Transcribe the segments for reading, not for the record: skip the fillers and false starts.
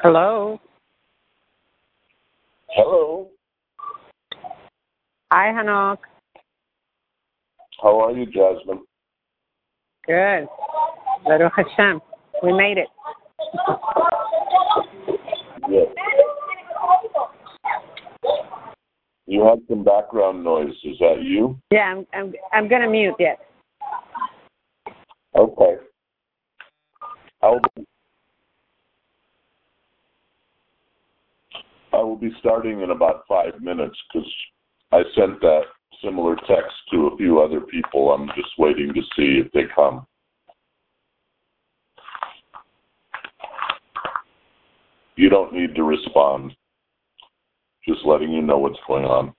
Hello. Hello. Hi, Hanok. How are you, Jasmine? Good. Baruch Hashem. We made it. Yes. You had some background noise. Is that you? Yeah, I'm gonna mute. Yes. Okay. I will be starting in about 5 minutes because I sent that similar text to a few other people. I'm just waiting to see if they come. You don't need to respond. Just letting you know what's going on.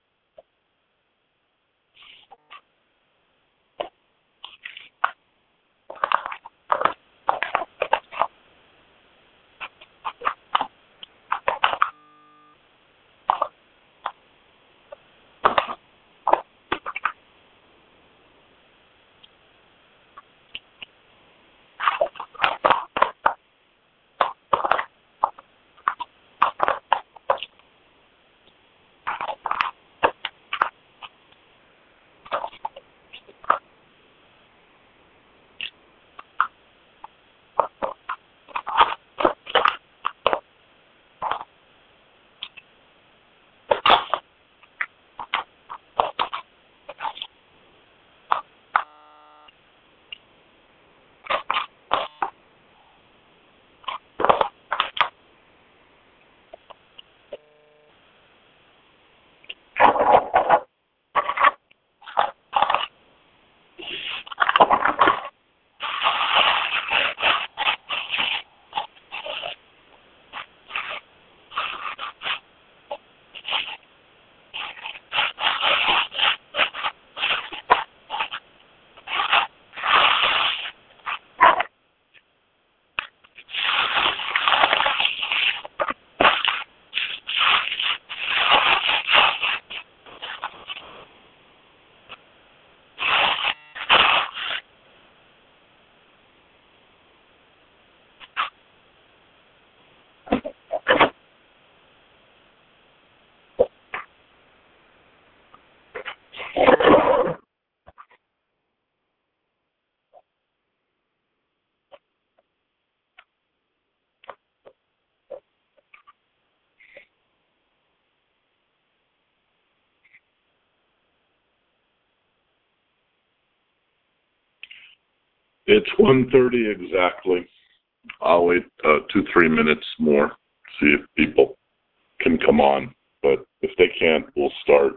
It's 1:30 exactly. I'll wait 2-3 minutes more, see if people can come on. But if they can't, we'll start.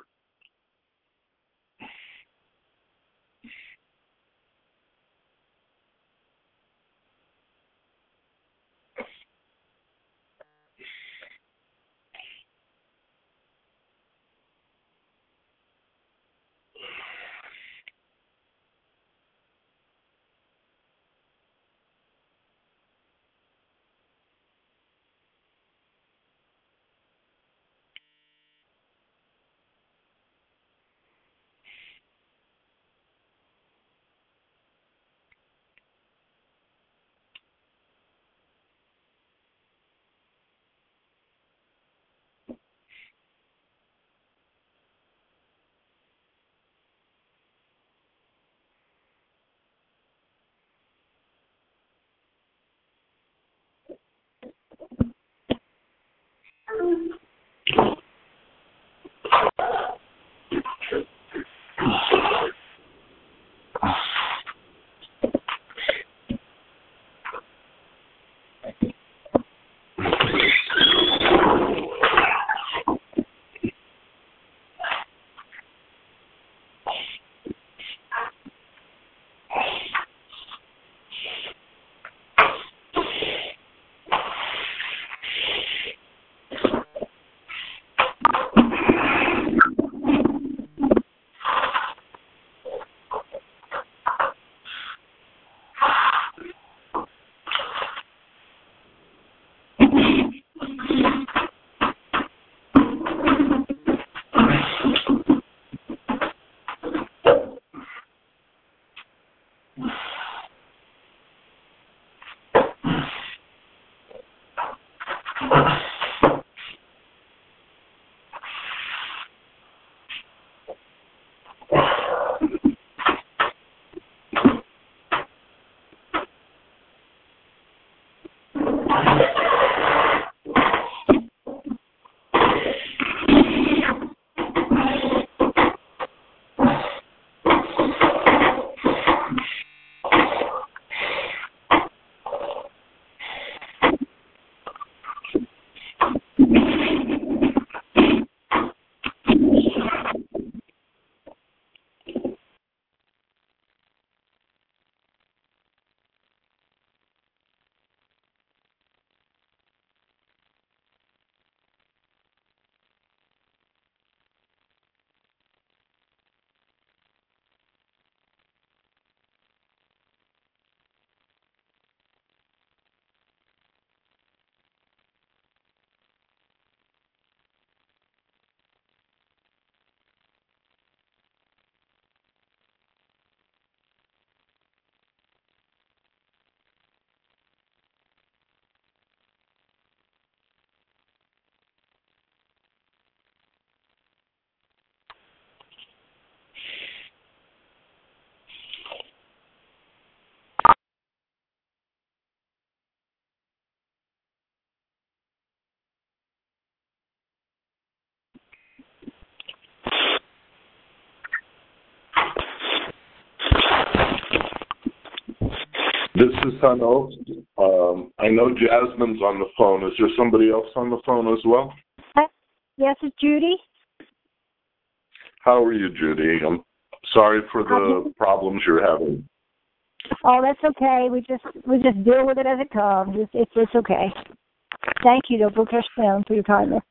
This is Hano. I know Jasmine's on the phone. Is there somebody else on the phone as well? Yes, it's Judy. How are you, Judy? I'm sorry for the problems you're having. Oh, that's okay. We just deal with it as it comes. It's okay. Thank you, Dr. Kirsten, for your kindness.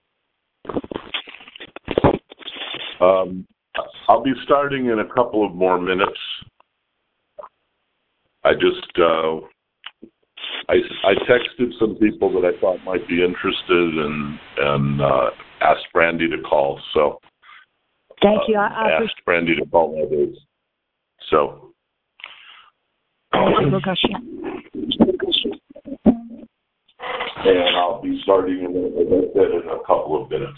I'll be starting in a couple of more minutes. I just I texted some people that I thought might be interested and asked Brandy to call. So thank you. I asked Brandy to call others. So. And I'll be starting in a couple of minutes.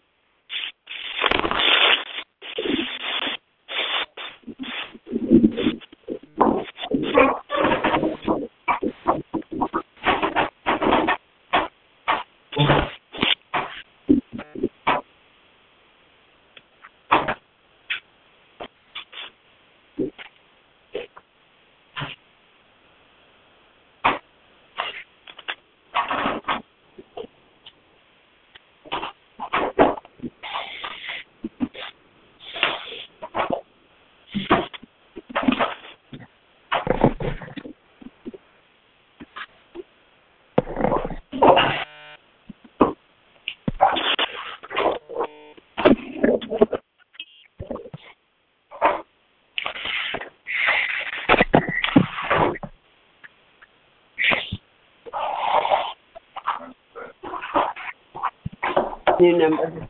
New number.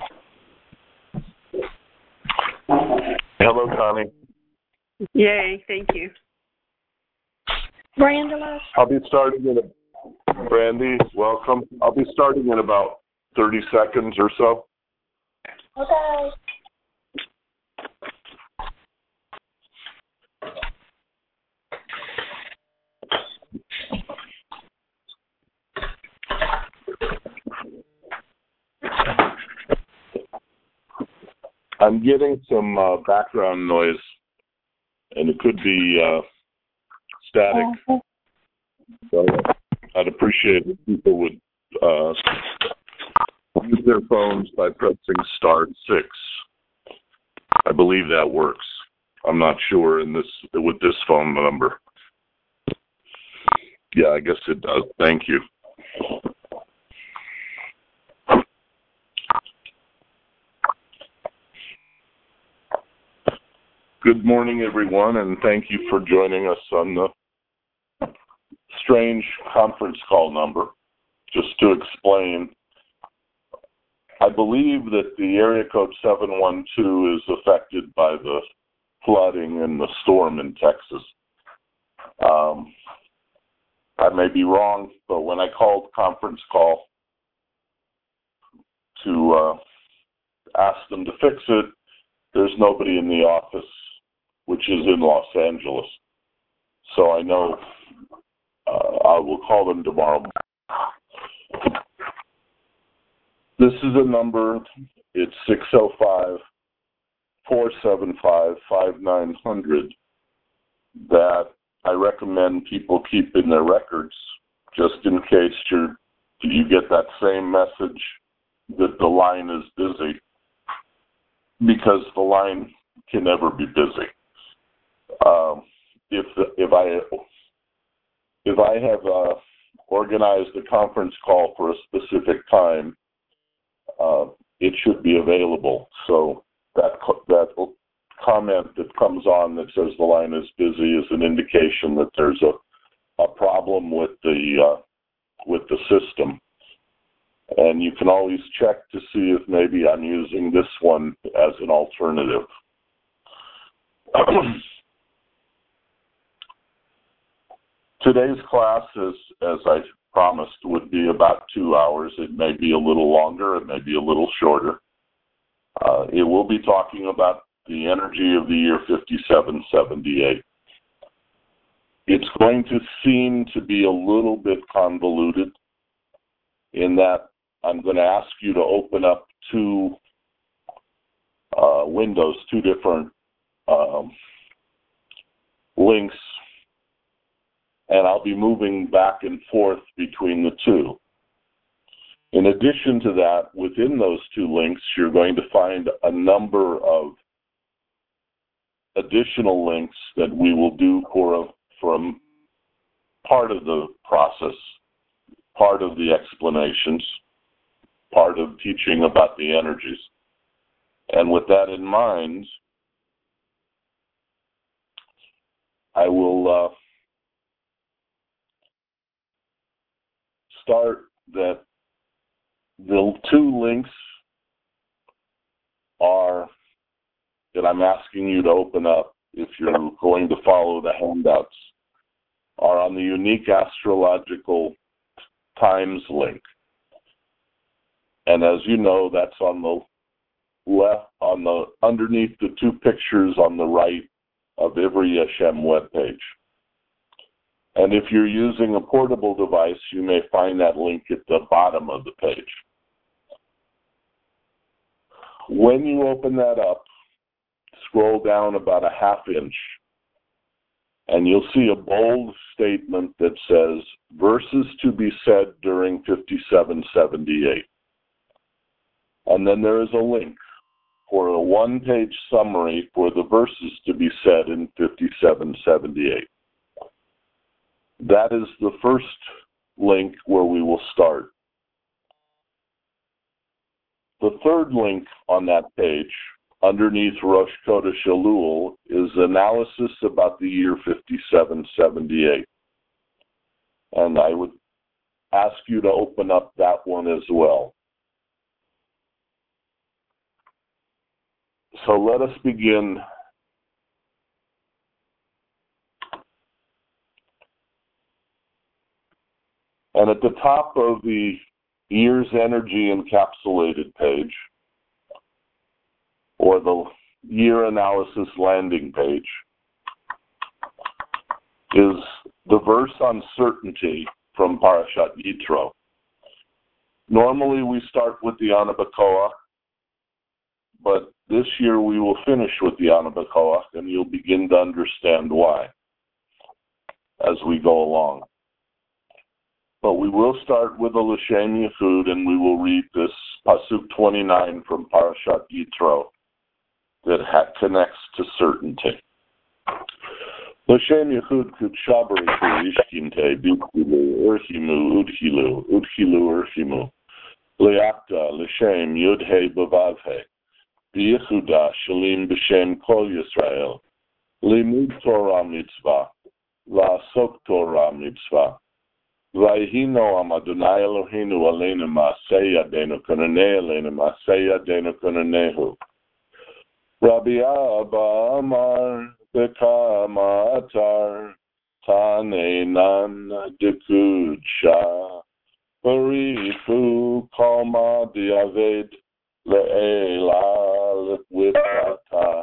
Hello, Connie. Yay, thank you. Brandula. I'll be starting Brandy, welcome. I'll be starting in about 30 seconds or so. Okay. I'm getting some background noise, and it could be static. So I'd appreciate it if people would use their phones by pressing *6. I believe that works. I'm not sure with this phone number. Yeah, I guess it does. Thank you. Good morning, everyone, and thank you for joining us on the strange conference call number. Just to explain, I believe that the area code 712 is affected by the flooding and the storm in Texas. I may be wrong, but when I called conference call to ask them to fix it, there's nobody in the office, which is in Los Angeles. So I know I will call them tomorrow. This is a number. It's 605-475-5900 that I recommend people keep in their records just in case you get that same message that the line is busy, because the line can never be busy. If I have organized a conference call for a specific time, it should be available. So that comment that comes on that says the line is busy is an indication that there's a problem with the system. And you can always check to see if maybe I'm using this one as an alternative. Today's class, as I promised, would be about 2 hours. It may be a little longer. It may be a little shorter. It will be talking about the energy of the year 5778. It's going to seem to be a little bit convoluted in that I'm going to ask you to open up two windows, two different links and I'll be moving back and forth between the two. In addition to that, within those two links, you're going to find a number of additional links that we will do for a part of the process, part of the explanations, part of teaching about the energies. And with that in mind, I will start that the two links are that I'm asking you to open up if you're going to follow the handouts are on the unique astrological times link. And as you know, that's on the left, underneath the two pictures on the right of every Hashem webpage. And if you're using a portable device, you may find that link at the bottom of the page. When you open that up, scroll down about a half inch, and you'll see a bold statement that says, verses to be said during 5778. And then there is a link for a one-page summary for the verses to be said in 5778. That is the first link where we will start. The third link on that page, underneath Rosh Chodesh Elul, is analysis about the year 5778. And I would ask you to open up that one as well. So let us begin. And at the top of the year's energy encapsulated page, or the year analysis landing page, is the verse on certainty from Parashat Yitro. Normally we start with the Ana B'Koach, but this year we will finish with the Ana B'Koach, and you'll begin to understand why as we go along. But we will start with a L'Shem Yichud, and we will read this Pasuk 29 from Parashat Yitro that connects to certainty. L'Shem Yichud Kutshabarichu Ishkinte Bikulu Urchimu Udchilu Urchimu Leakta L'Shem Yudhe Bavavhe B'Yichuda Shalim B'Shem Kol Yisrael Limud Torah Mitzvah La'asok Torah Mitzvah Vayhino am Adonai Eloheinu aleinu ma'aseh yadeinu konanei aleinu ma'aseh yadeinu konanehu. Rabbi Abba Amar Bekama Atar Taneinan Dekudsha Barifu Kalma Diaved Le'ela Litwitata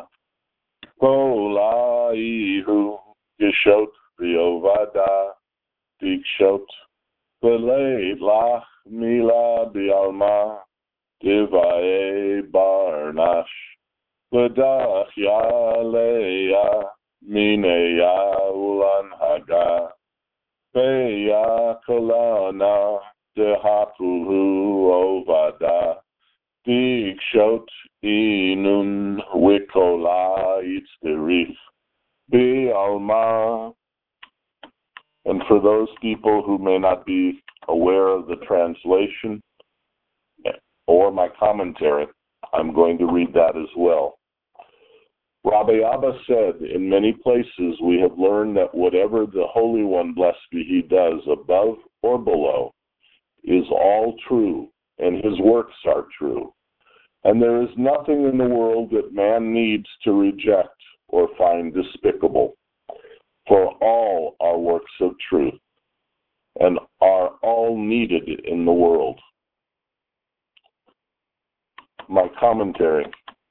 Kola Ihu Geshot V'Yovada Dikshot Beleit Lach Mila Bialma Divae Barnash Bedach Yaleya Mineya Ulan Haga Beya Kolana Dehapuhu Ovada Dikshot Inun Wikola Itzderif Bialma. And for those people who may not be aware of the translation or my commentary, I'm going to read that as well. Rabbi Abba said, in many places we have learned that whatever the Holy One, blessed be He, does above or below is all true, and His works are true. And there is nothing in the world that man needs to reject or find despicable. For all are works of truth and are all needed in the world. My commentary.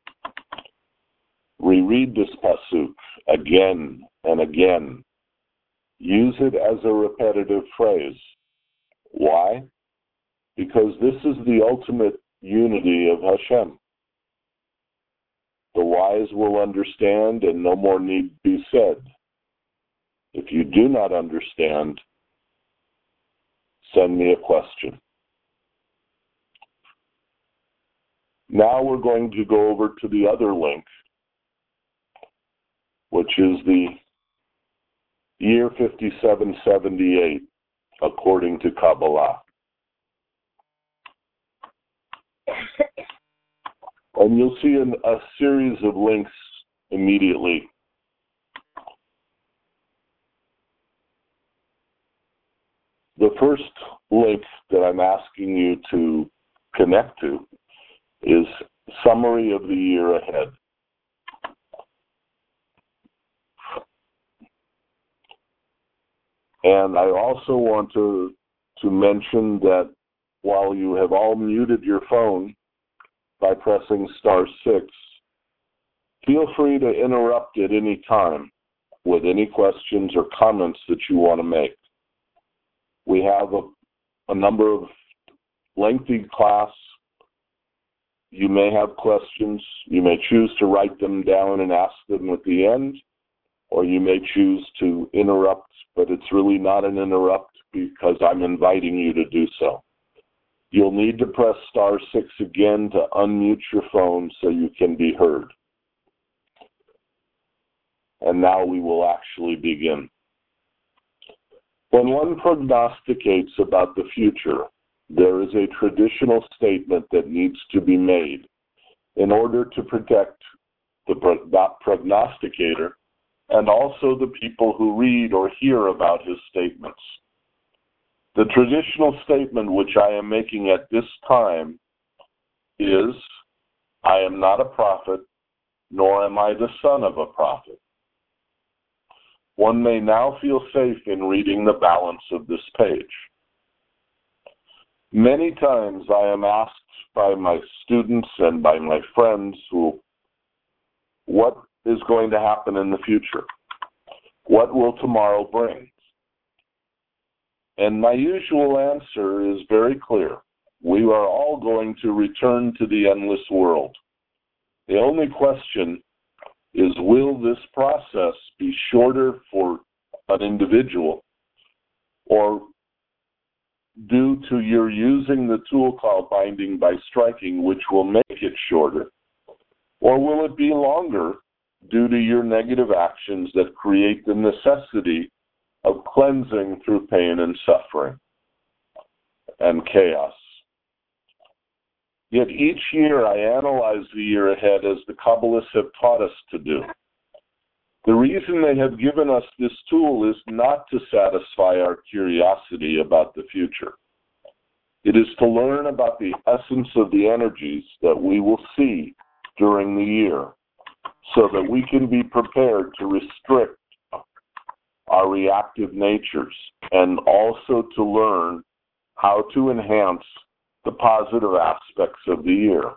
Reread this pasuk again and again. Use it as a repetitive phrase. Why? Because this is the ultimate unity of Hashem. The wise will understand and no more need be said. If you do not understand, send me a question. Now we're going to go over to the other link, which is the year 5778, according to Kabbalah. And you'll see a series of links immediately. The first link that I'm asking you to connect to is Summary of the Year Ahead. And I also want to mention that while you have all muted your phone by pressing *6, feel free to interrupt at any time with any questions or comments that you want to make. We have a number of lengthy class. You may have questions. You may choose to write them down and ask them at the end, or you may choose to interrupt, but it's really not an interrupt because I'm inviting you to do so. You'll need to press *6 again to unmute your phone so you can be heard. And now we will actually begin. When one prognosticates about the future, there is a traditional statement that needs to be made in order to protect the prognosticator and also the people who read or hear about his statements. The traditional statement which I am making at this time is, I am not a prophet, nor am I the son of a prophet. One may now feel safe in reading the balance of this page. Many times I am asked by my students and by my friends what is going to happen in the future? What will tomorrow bring? And my usual answer is very clear. We are all going to return to the endless world. The only question is, will this process be shorter for an individual, or due to your using the tool called binding by striking, which will make it shorter, or will it be longer due to your negative actions that create the necessity of cleansing through pain and suffering and chaos? Yet each year I analyze the year ahead as the Kabbalists have taught us to do. The reason they have given us this tool is not to satisfy our curiosity about the future. It is to learn about the essence of the energies that we will see during the year so that we can be prepared to restrict our reactive natures and also to learn how to enhance the positive aspects of the year.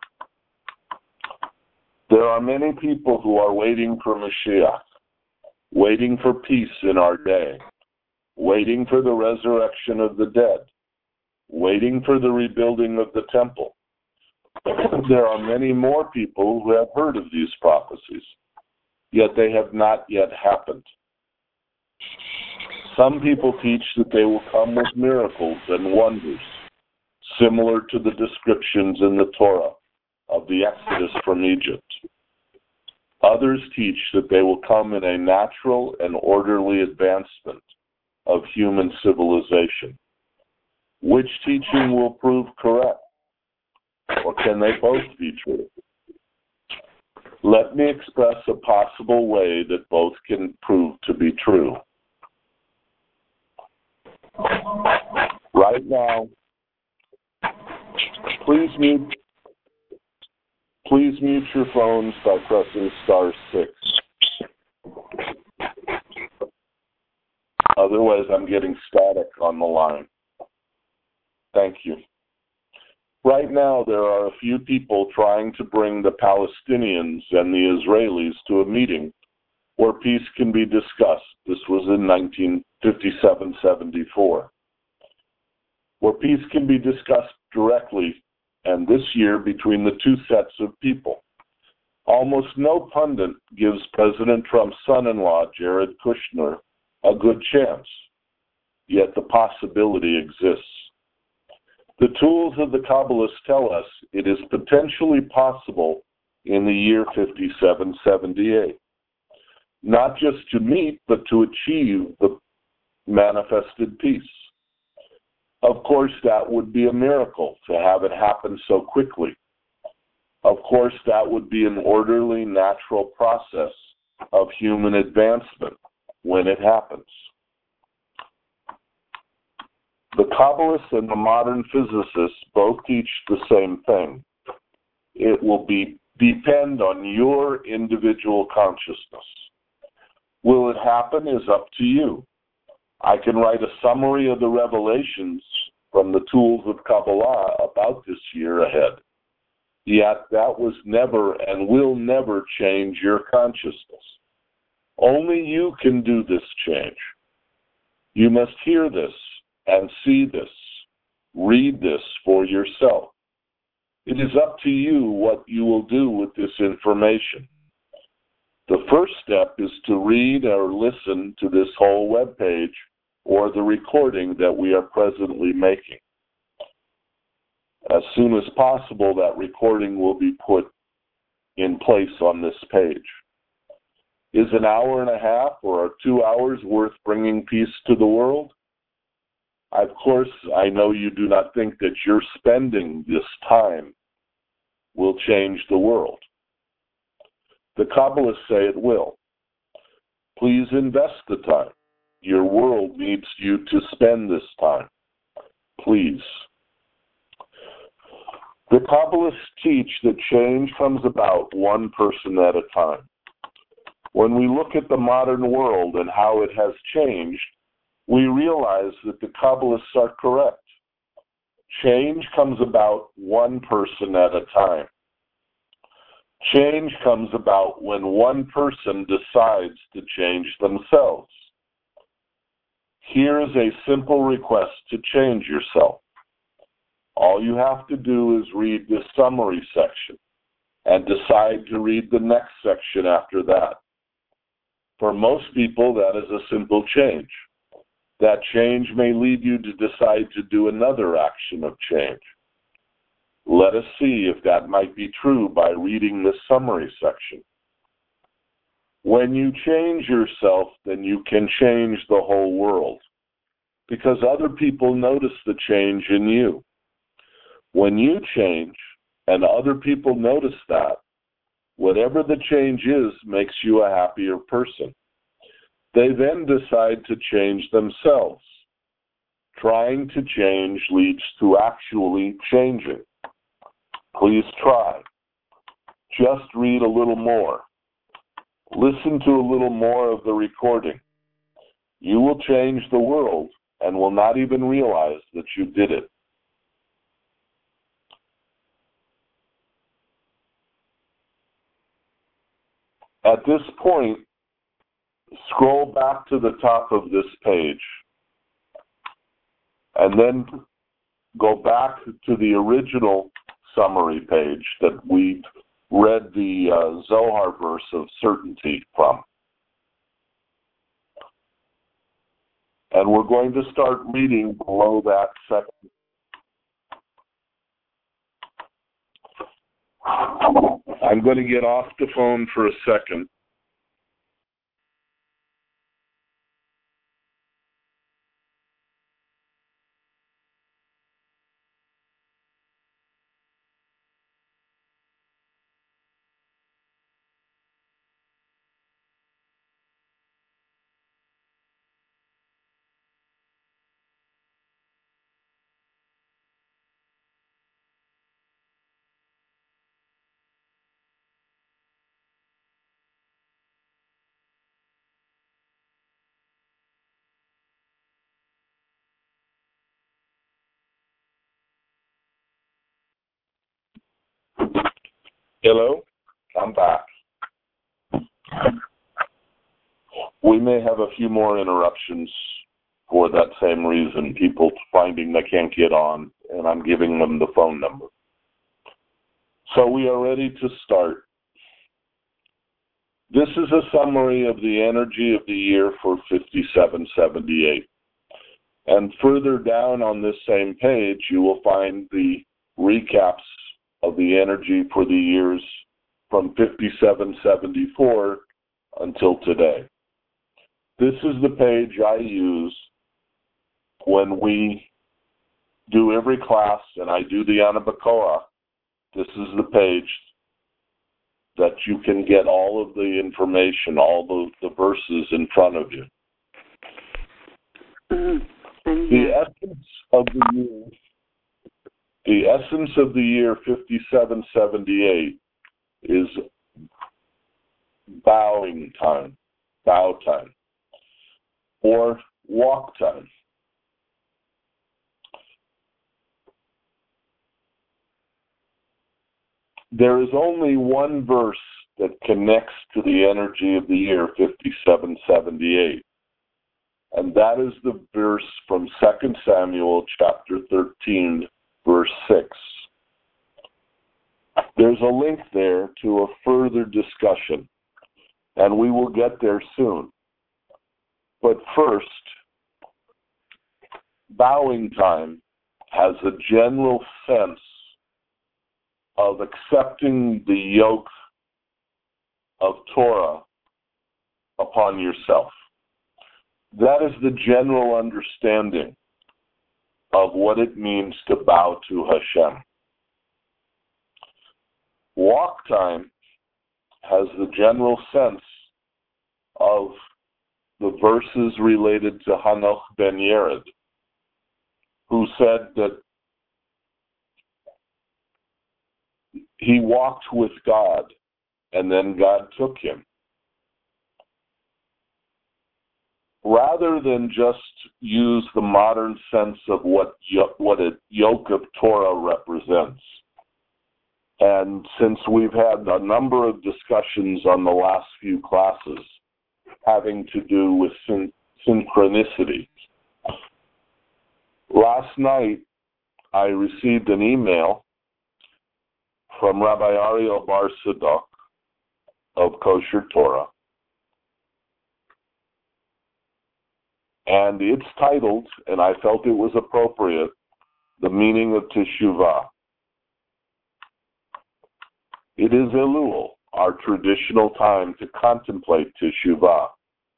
There are many people who are waiting for Mashiach, waiting for peace in our day, waiting for the resurrection of the dead, waiting for the rebuilding of the temple. There are many more people who have heard of these prophecies, yet they have not yet happened. Some people teach that they will come with miracles and wonders, similar to the descriptions in the Torah of the Exodus from Egypt. Others teach that they will come in a natural and orderly advancement of human civilization. Which teaching will prove correct? Or can they both be true? Let me express a possible way that both can prove to be true. Right now, please mute your phones by pressing *6. Otherwise, I'm getting static on the line. Thank you. Right now, there are a few people trying to bring the Palestinians and the Israelis to a meeting where peace can be discussed. This was in 1957-74. Where peace can be discussed directly, and this year between the two sets of people. Almost no pundit gives President Trump's son-in-law, Jared Kushner, a good chance, yet the possibility exists. The tools of the Kabbalists tell us it is potentially possible in the year 5778, not just to meet, but to achieve the manifested peace. Of course, that would be a miracle to have it happen so quickly. Of course, that would be an orderly, natural process of human advancement when it happens. The Kabbalists and the modern physicists both teach the same thing. It will depend on your individual consciousness. Will it happen is up to you. I can write a summary of the revelations from the tools of Kabbalah about this year ahead. Yet that was never and will never change your consciousness. Only you can do this change. You must hear this and see this, read this for yourself. It is up to you what you will do with this information. The first step is to read or listen to this whole webpage or the recording that we are presently making. As soon as possible, that recording will be put in place on this page. Is an hour and a half or 2 hours worth bringing peace to the world? Of course, I know you do not think that your spending this time will change the world. The Kabbalists say it will. Please invest the time. Your world needs you to spend this time. Please. The Kabbalists teach that change comes about one person at a time. When we look at the modern world and how it has changed, we realize that the Kabbalists are correct. Change comes about one person at a time. Change comes about when one person decides to change themselves. Here is a simple request to change yourself. All you have to do is read the summary section and decide to read the next section after that. For most people, that is a simple change. That change may lead you to decide to do another action of change. Let us see if that might be true by reading the summary section. When you change yourself, then you can change the whole world, because other people notice the change in you. When you change and other people notice that, whatever the change is makes you a happier person. They then decide to change themselves. Trying to change leads to actually changing. Please try. Just read a little more. Listen to a little more of the recording. You will change the world and will not even realize that you did it. At this point, scroll back to the top of this page and then go back to the original summary page that we read the Zohar verse of certainty from. And we're going to start reading below that section. I'm going to get off the phone for a second. Hello? I'm back. We may have a few more interruptions for that same reason, people finding they can't get on, and I'm giving them the phone number. So we are ready to start. This is a summary of the energy of the year for 5778. And further down on this same page, you will find the recaps of the energy for the years from 5774 until today. This is the page I use when we do every class and I do the Anabacoa. This is the page that you can get all of the information, all the verses in front of you. Mm-hmm. The essence of the year 5778 is bowing time, bow time, or walk time. There is only one verse that connects to the energy of the year 5778. And that is the verse from 2 Samuel chapter 13, verse 6. There's a link there to a further discussion, and we will get there soon. But first, bowing time has a general sense of accepting the yoke of Torah upon yourself. That is the general understanding of what it means to bow to Hashem. Walk time has the general sense of the verses related to Hanoch ben Yered, who said that he walked with God and then God took him. Rather than just use the modern sense of what a yoke of Torah represents. And since we've had a number of discussions on the last few classes having to do with synchronicity, last night I received an email from Rabbi Ariel Bar Sadok of Kosher Torah. And it's titled, and I felt it was appropriate, The Meaning of Teshuvah. It is Elul, our traditional time to contemplate Teshuvah.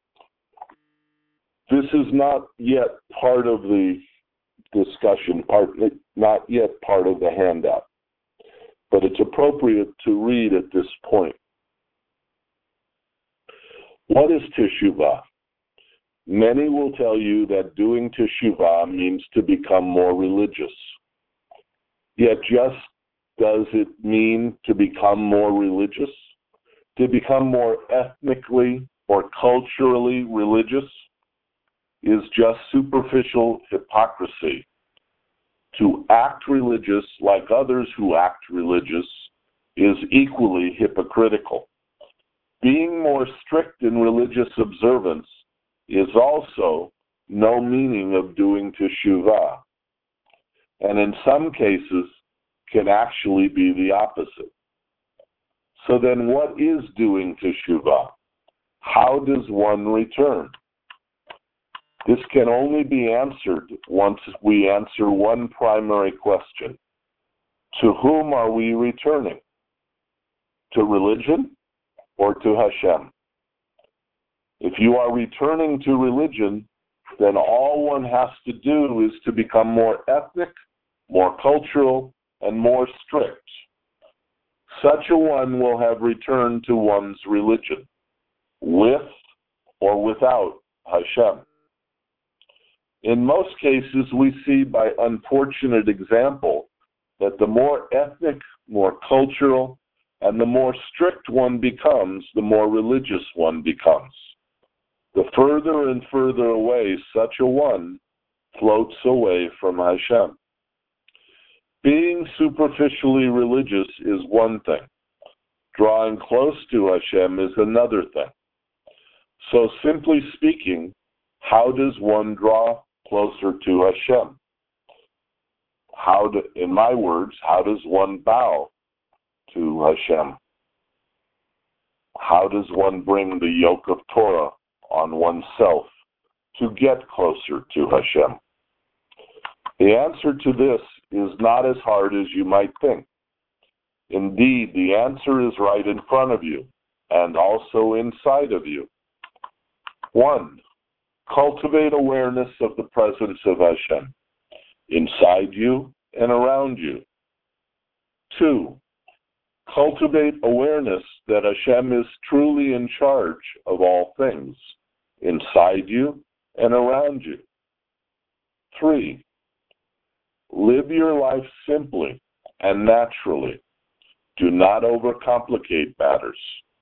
This is not yet part of the discussion, not yet part of the handout, but it's appropriate to read at this point. What is Teshuvah? Many will tell you that doing Teshuvah means to become more religious. Yet just does it mean to become more religious? To become more ethnically or culturally religious is just superficial hypocrisy. To act religious like others who act religious is equally hypocritical. Being more strict in religious observance is also no meaning of doing Teshuvah, and in some cases can actually be the opposite. So then what is doing Teshuvah? How does one return? This can only be answered once we answer one primary question. To whom are we returning? To religion or to Hashem? If you are returning to religion, then all one has to do is to become more ethnic, more cultural, and more strict. Such a one will have returned to one's religion, with or without Hashem. In most cases, we see by unfortunate example that the more ethnic, more cultural, and the more strict one becomes, the more religious one becomes. The further and further away such a one floats away from Hashem. Being superficially religious is one thing. Drawing close to Hashem is another thing. So simply speaking, how does one draw closer to Hashem? In my words, how does one bow to Hashem? How does one bring the yoke of Torah on oneself to get closer to Hashem? The answer to this is not as hard as you might think. Indeed, the answer is right in front of you and also inside of you. 1. Cultivate awareness of the presence of Hashem inside you and around you. 2. Cultivate awareness that Hashem is truly in charge of all things inside you and around you. 3. Live your life simply and naturally. Do not overcomplicate matters.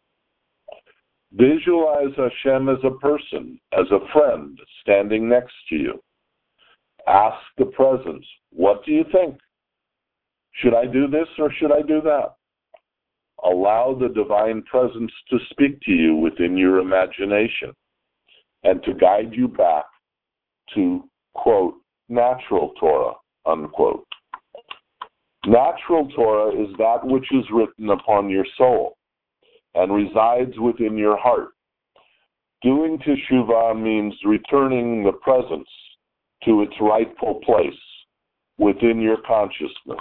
Visualize Hashem as a person, as a friend standing next to you. Ask the presence, what do you think? Should I do this or should I do that? Allow the divine presence to speak to you within your imagination and to guide you back to, quote, natural Torah, unquote. Natural Torah is that which is written upon your soul and resides within your heart. Doing teshuvah means returning the presence to its rightful place within your consciousness.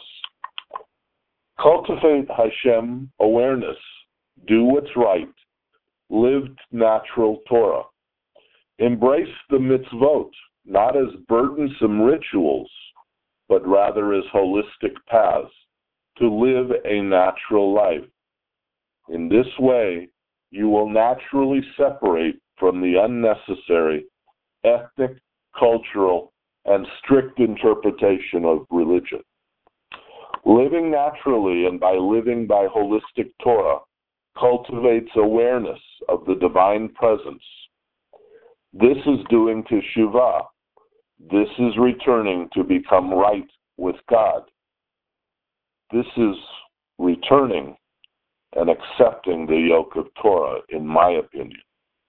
Cultivate Hashem awareness. Do what's right. Live natural Torah. Embrace the mitzvot, not as burdensome rituals, but rather as holistic paths to live a natural life. In this way, you will naturally separate from the unnecessary ethnic, cultural, and strict interpretation of religion. Living naturally and by living by holistic Torah cultivates awareness of the divine presence. This is doing teshuvah. This is returning to become right with God. This is returning and accepting the yoke of Torah, in my opinion.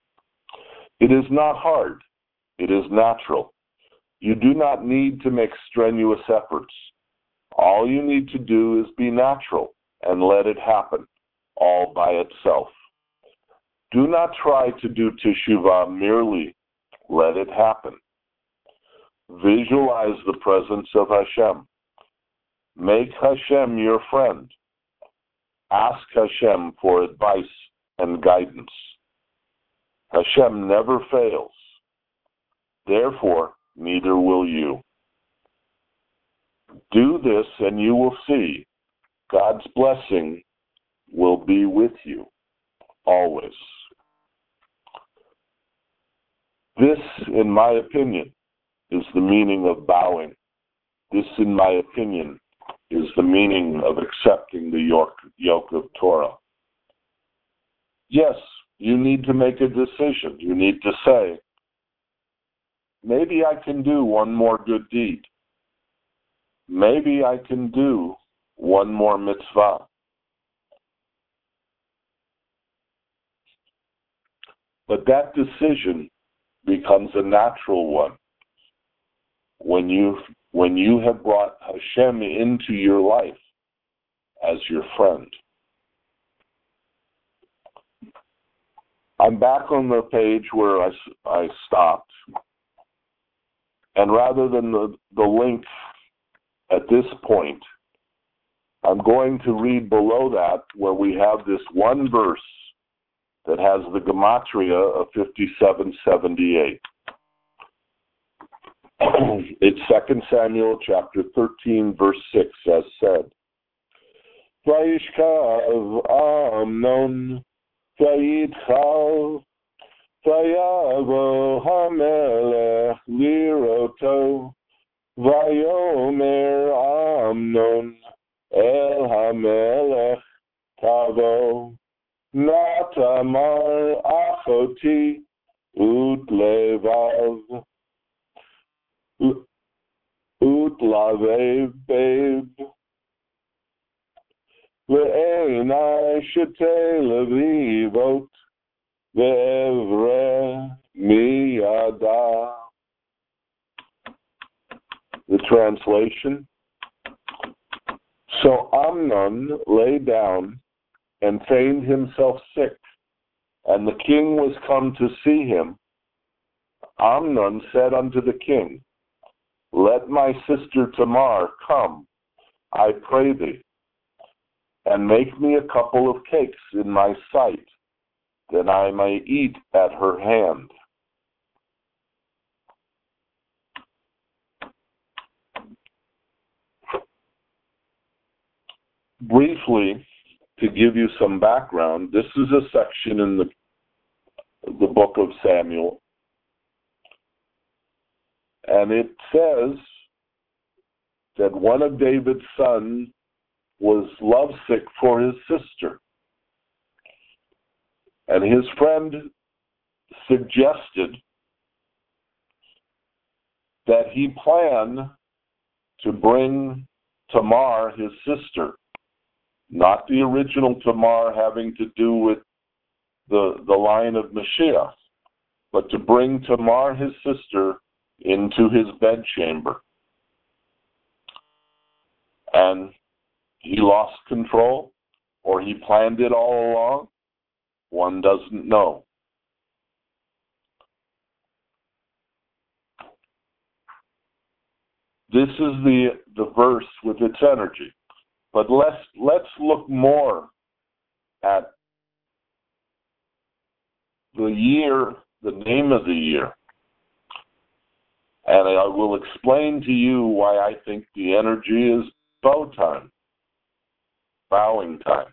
It is not hard. It is natural. You do not need to make strenuous efforts. All you need to do is be natural and let it happen all by itself. Do not try to do teshuvah merely. Let it happen. Visualize the presence of Hashem. Make Hashem your friend. Ask Hashem for advice and guidance. Hashem never fails. Therefore, neither will you. Do this and you will see God's blessing will be with you always. This, in my opinion, is the meaning of bowing. This, in my opinion, is the meaning of accepting the yoke of Torah. Yes, you need to make a decision. You need to say, maybe I can do one more good deed. Maybe I can do one more mitzvah. But that decision becomes a natural one when you have brought Hashem into your life as your friend. I'm back on the page where I stopped. And rather than the link at this point, I'm going to read below that where we have this one verse that has the gematria of 5778. It's 2 Samuel chapter 13, verse 6, as said. Vayishkav Amnon, vayitchal, vayavo hamelech liroto, vayomer Amnon el hamelech tavo, natamar achoti utlevav, utlavev babe, ve'enai shete levivot, ve'evre miyada. The translation: so Amnon lay down and feigned himself sick And the king was come to see him. Amnon said unto the king, Let my sister Tamar come, I pray thee, and make me a couple of cakes in my sight, that I may eat at her hand. Briefly, to give you some background, this is a section in the book of Samuel, and it says that one of David's sons was lovesick for his sister, and his friend suggested that he plan to bring Tamar, his sister, not the original Tamar having to do with the line of Mashiach, but to bring Tamar, his sister, into his bedchamber. And he lost control, or he planned it all along. One doesn't know. This is the verse with its energy. But let's look more at the year, the name of the year. And I will explain to you why I think the energy is bow time, bowing time.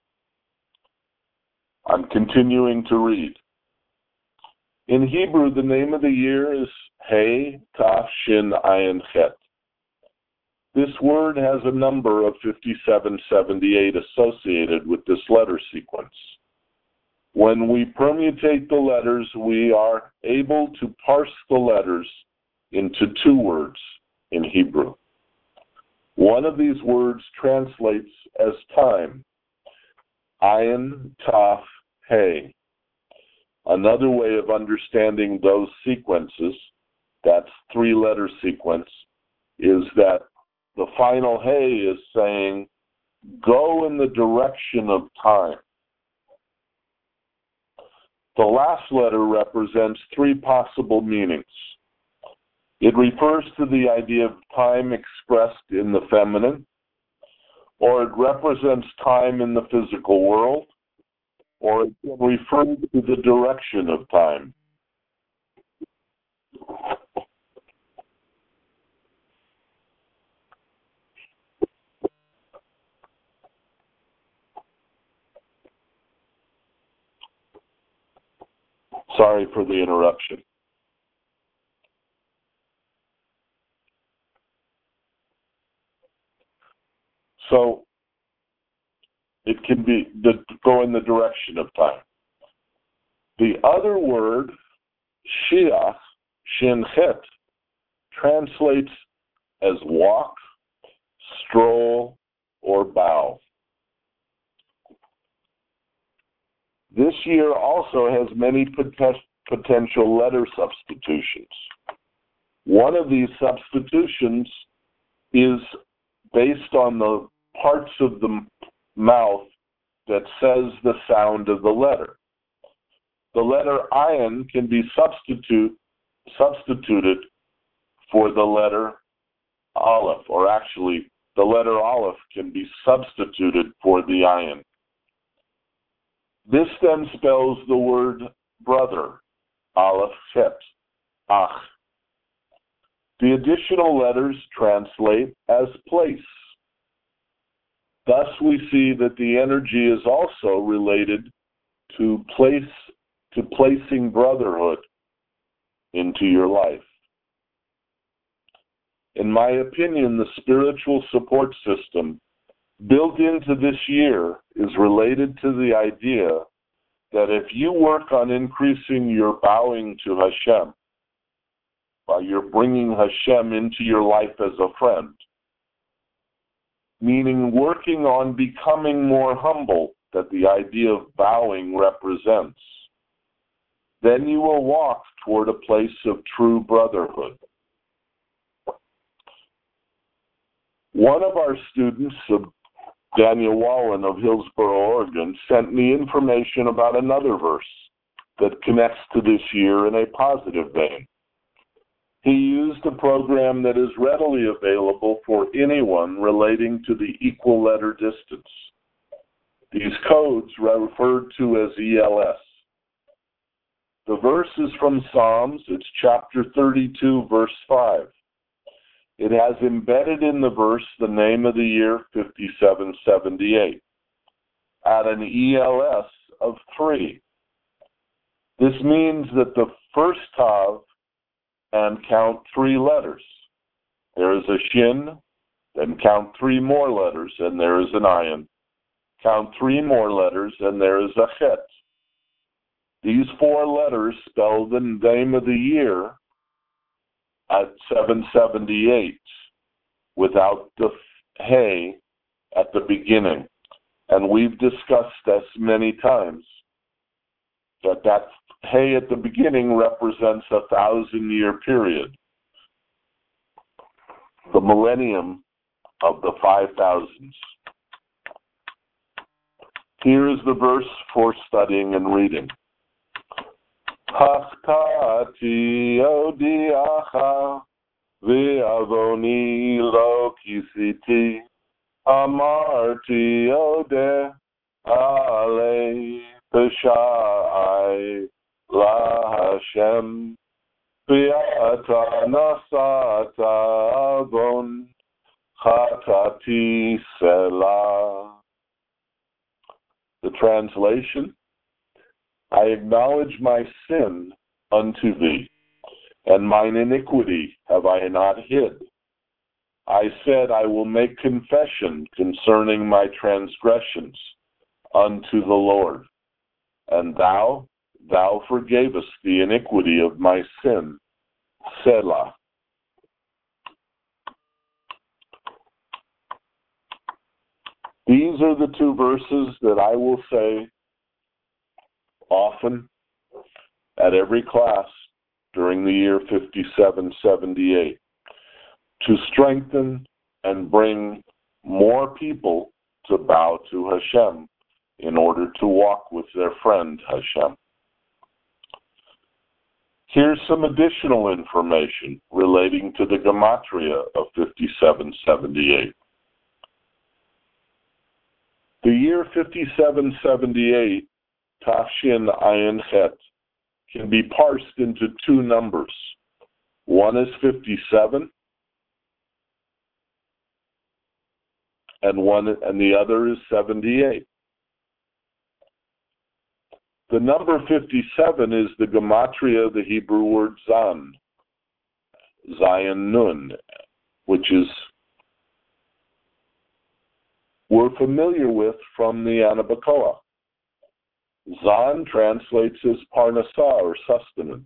I'm continuing to read. In Hebrew, the name of the year is Hey Taf Shin Ayin Chet. This word has a number of 5778 associated with this letter sequence. When we permutate the letters, we are able to parse the letters into two words in Hebrew. One of these words translates as time, Ayin Taf Hey. Another way of understanding those sequences, that three-letter sequence, is that the final Hey is saying, go in the direction of time. The last letter represents three possible meanings. It refers to the idea of time expressed in the feminine, or it represents time in the physical world, or it can refer to the direction of time. Sorry for the interruption. So it can be go in the direction of time. The other word, shiach, shin chet, translates as walk, stroll, or bow. This year also has many potential letter substitutions. One of these substitutions is based on the parts of the mouth that says the sound of the letter. The letter ayin can be substituted for the letter aleph, or actually the letter aleph can be substituted for the ayin. This then spells the word brother, aleph chet, ach. The additional letters translate as place. Thus we see that the energy is also related to placing brotherhood into your life. In my opinion, the spiritual support system built into this year is related to the idea that if you work on increasing your bowing to Hashem, while you're bringing Hashem into your life as a friend, meaning working on becoming more humble that the idea of bowing represents, then you will walk toward a place of true brotherhood. One of our students Daniel Wallen of Hillsboro, Oregon, sent me information about another verse that connects to this year in a positive vein. He used a program that is readily available for anyone relating to the equal letter distance. These codes are referred to as ELS. The verse is from Psalms. It's chapter 32, verse 5. It has embedded in the verse the name of the year 5778 at an ELS of 3. This means that the first Tav and count 3 letters. There is a Shin, then count 3 more letters, and there is an Ayin. Count 3 more letters, and there is a Chet. These 4 letters spell the name of the year at 778 without the Hey at the beginning. And we've discussed this many times, that Hey at the beginning represents a 1,000-year period, the millennium of the 5,000s. Here is the verse for studying and reading. Hachtati odiacha ve'avoni lo kisiti amarti ode alei peshai la Hashem ve'ata nasata avon chatati selah. The translation: I acknowledge my sin unto thee, and mine iniquity have I not hid. I said, I will make confession concerning my transgressions unto the Lord. And thou forgavest the iniquity of my sin. Selah. These are the 2 verses that I will say often at every class during the year 5778 to strengthen and bring more people to bow to Hashem in order to walk with their friend Hashem. Here's some additional information relating to the Gematria of 5778. The year 5778, Tafshin Ayin Chet, can be parsed into 2 numbers. One is 57, and the other is 78. The number 57 is the gematria of the Hebrew word Zan, Zion Nun, which is we're familiar with from the Anabacoa. Zan translates as parnasah, or sustenance.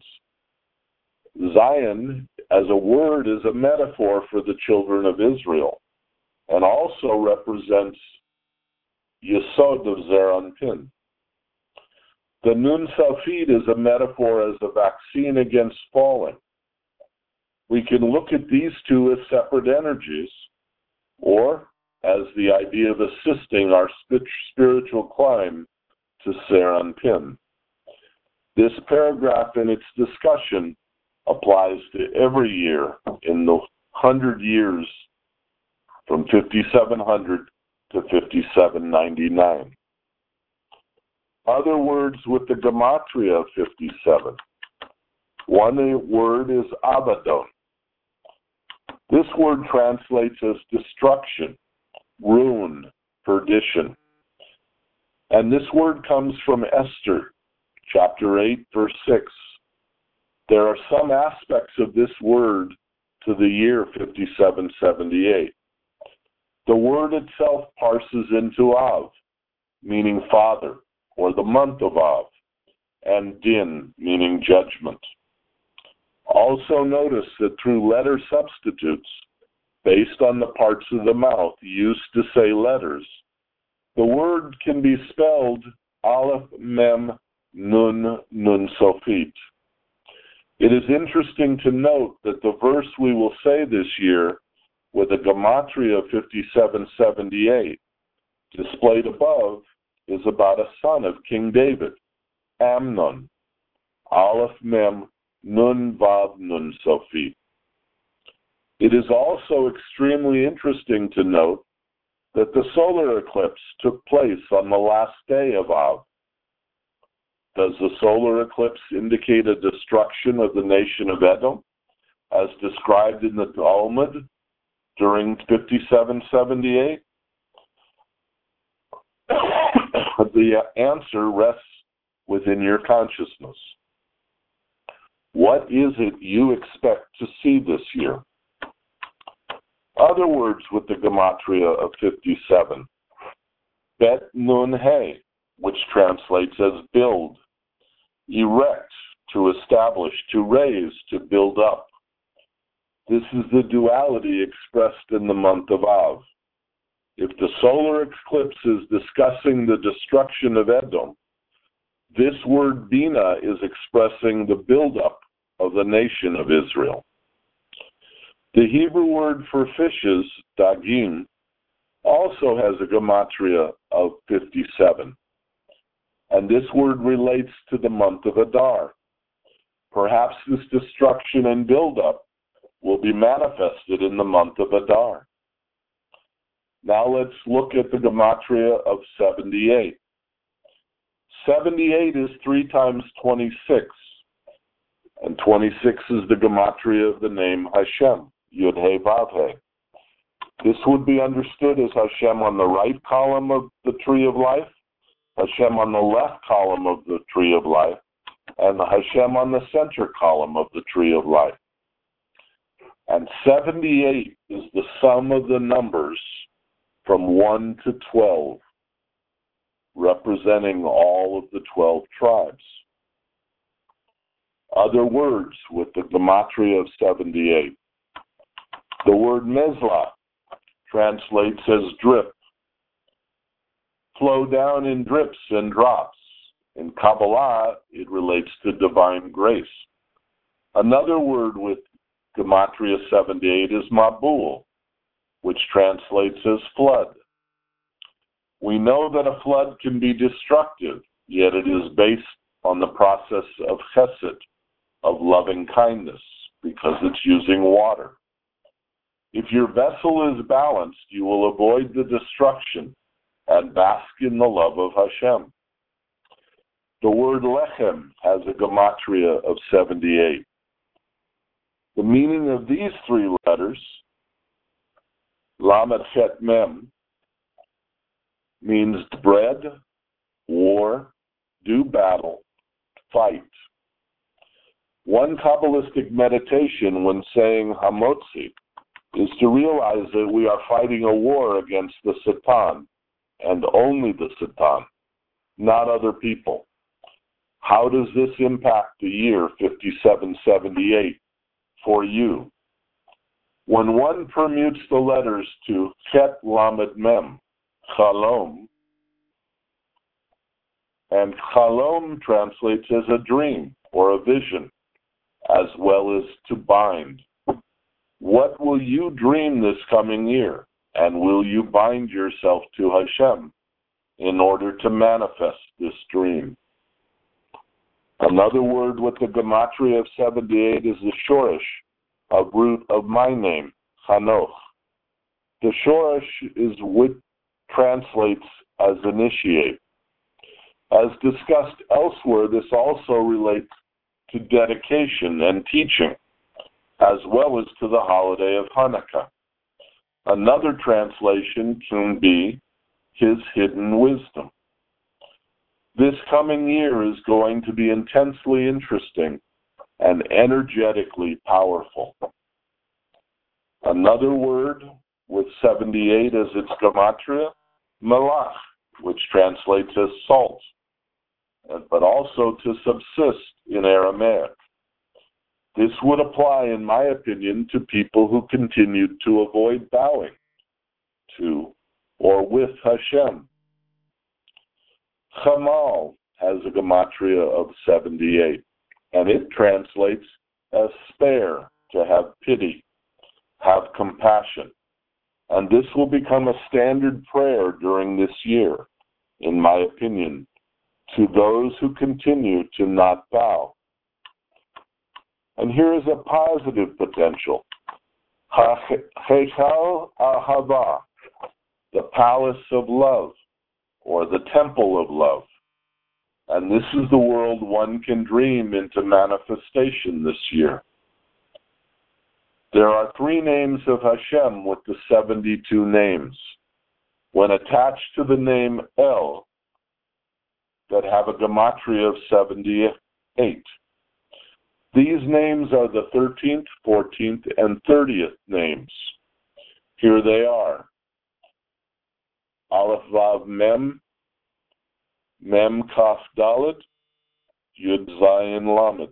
Zion, as a word, is a metaphor for the children of Israel, and also represents Yesod of Zeranpin. The Nun Safid is a metaphor as a vaccine against falling. We can look at these 2 as separate energies, or as the idea of assisting our spiritual climb to Zeranpin. This paragraph in its discussion applies to every year in the 100 years from 5700 to 5799. Other words with the gematria of 57. One word is Abaddon. This word translates as destruction, ruin, perdition. And this word comes from Esther, chapter 8, verse 6. There are some aspects of this word to the year 5778. The word itself parses into Av, meaning father, or the month of Av, and Din, meaning judgment. Also notice that through letter substitutes, based on the parts of the mouth used to say letters, the word can be spelled Aleph, Mem, Nun, Nun Sofit. It is interesting to note that the verse we will say this year with a gematria of 5778 Displayed above is about a son of King David, Amnon, Aleph Mem Nun Vav Nun Sofi. It is also extremely interesting to note that the solar eclipse took place on the last day of Av. Does the solar eclipse indicate a destruction of the nation of Edom, as described in the Talmud during 5778? The answer rests within your consciousness. What is it you expect to see this year? Other words with the gematria of 57. Bet Nun He, which translates as build, erect, to establish, to raise, to build up. This is the duality expressed in the month of Av. If the solar eclipse is discussing the destruction of Edom, this word Bina is expressing the buildup of the nation of Israel. The Hebrew word for fishes, dagim, also has a gematria of 57. And this word relates to the month of Adar. Perhaps this destruction and buildup will be manifested in the month of Adar. Now let's look at the gematria of 78. 78 is 3 times 26, and 26 is the gematria of the name Hashem, Yud-He Vav-He. This would be understood as Hashem on the right column of the tree of life, Hashem on the left column of the tree of life, and Hashem on the center column of the tree of life. And 78 is the sum of the numbers from 1 to 12, representing all of the 12 tribes. Other words with the gematria of 78. The word mezla translates as drip. Flow down in drips and drops. In Kabbalah, it relates to divine grace. Another word with gematria 78 is mabul, which translates as flood. We know that a flood can be destructive, yet it is based on the process of chesed, of loving kindness, because it's using water. If your vessel is balanced, you will avoid the destruction and bask in the love of Hashem. The word lechem has a gematria of 78. The meaning of these 3 letters, Lamed Chet Mem, means bread, war, do battle, fight. One Kabbalistic meditation when saying Hamotzi is to realize that we are fighting a war against the Satan, and only the Satan, not other people. How does this impact the year 5778 for you? When one permutes the letters to Chet Lamed Mem, Chalom, and Chalom translates as a dream or a vision, as well as to bind. What will you dream this coming year? And will you bind yourself to Hashem in order to manifest this dream? Another word with the gematria of 78 is the shoresh, a root of my name, Hanoch. The shoresh is what translates as initiate. As discussed elsewhere, this also relates to dedication and teaching, as well as to the holiday of Hanukkah. Another translation can be his hidden wisdom. This coming year is going to be intensely interesting and energetically powerful. Another word with 78 as its gematria, malach, which translates as salt, but also to subsist in Aramaic. This would apply, in my opinion, to people who continued to avoid bowing to or with Hashem. Chamal has a gematria of 78, and it translates as spare, to have pity, have compassion. And this will become a standard prayer during this year, in my opinion, to those who continue to not bow. And here is a positive potential. Heichal Ahava, the palace of love, or the temple of love. And this is the world one can dream into manifestation this year. There are 3 names of Hashem with the 72 names. When attached to the name El, that have a gematria of 78. These names are the 13th, 14th, and 30th names. Here they are. Aleph Vav Mem, Mem Kaf Dalet, Yud Zayin Lamed.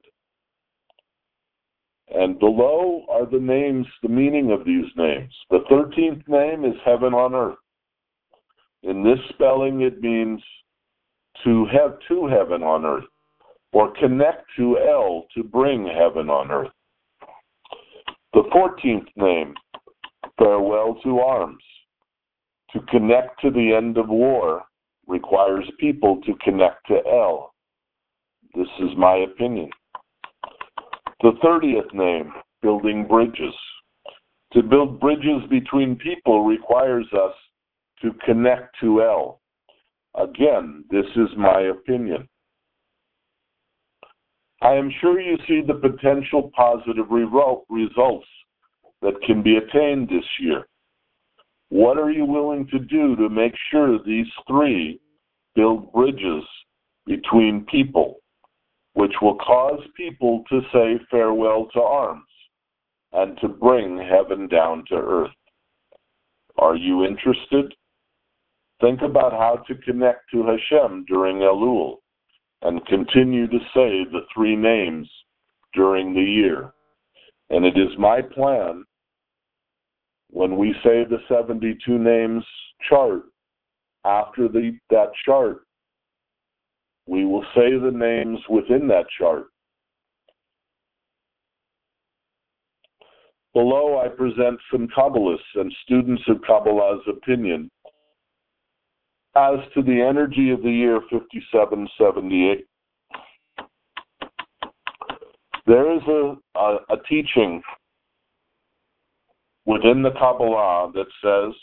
And below are the names, the meaning of these names. The 13th name is heaven on earth. In this spelling, it means to have to heaven on earth, or connect to El to bring heaven on earth. The 14th name, farewell to arms. To connect to the end of war requires people to connect to El. This is my opinion. The 30th name, building bridges. To build bridges between people requires us to connect to El. Again, this is my opinion. I am sure you see the potential positive results that can be attained this year. What are you willing to do to make sure these 3 build bridges between people, which will cause people to say farewell to arms and to bring heaven down to earth? Are you interested? Think about how to connect to Hashem during Elul and continue to say the 3 names during the year. And it is my plan, when we say the 72 names chart, after that chart, we will say the names within that chart. Below, I present some Kabbalists and students of Kabbalah's opinion as to the energy of the year 5778. There is a teaching within the Kabbalah that says,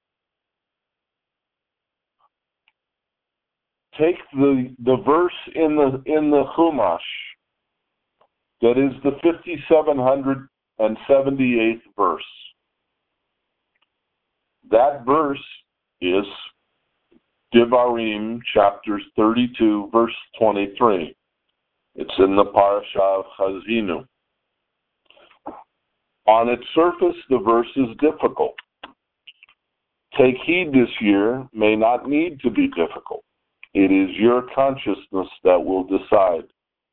take the verse in the Chumash that is the 5778th verse. That verse is Devarim, chapter 32, verse 23. It's in the Parashah of Chazinu. On its surface, the verse is difficult. Take heed this year may not need to be difficult. It is your consciousness that will decide.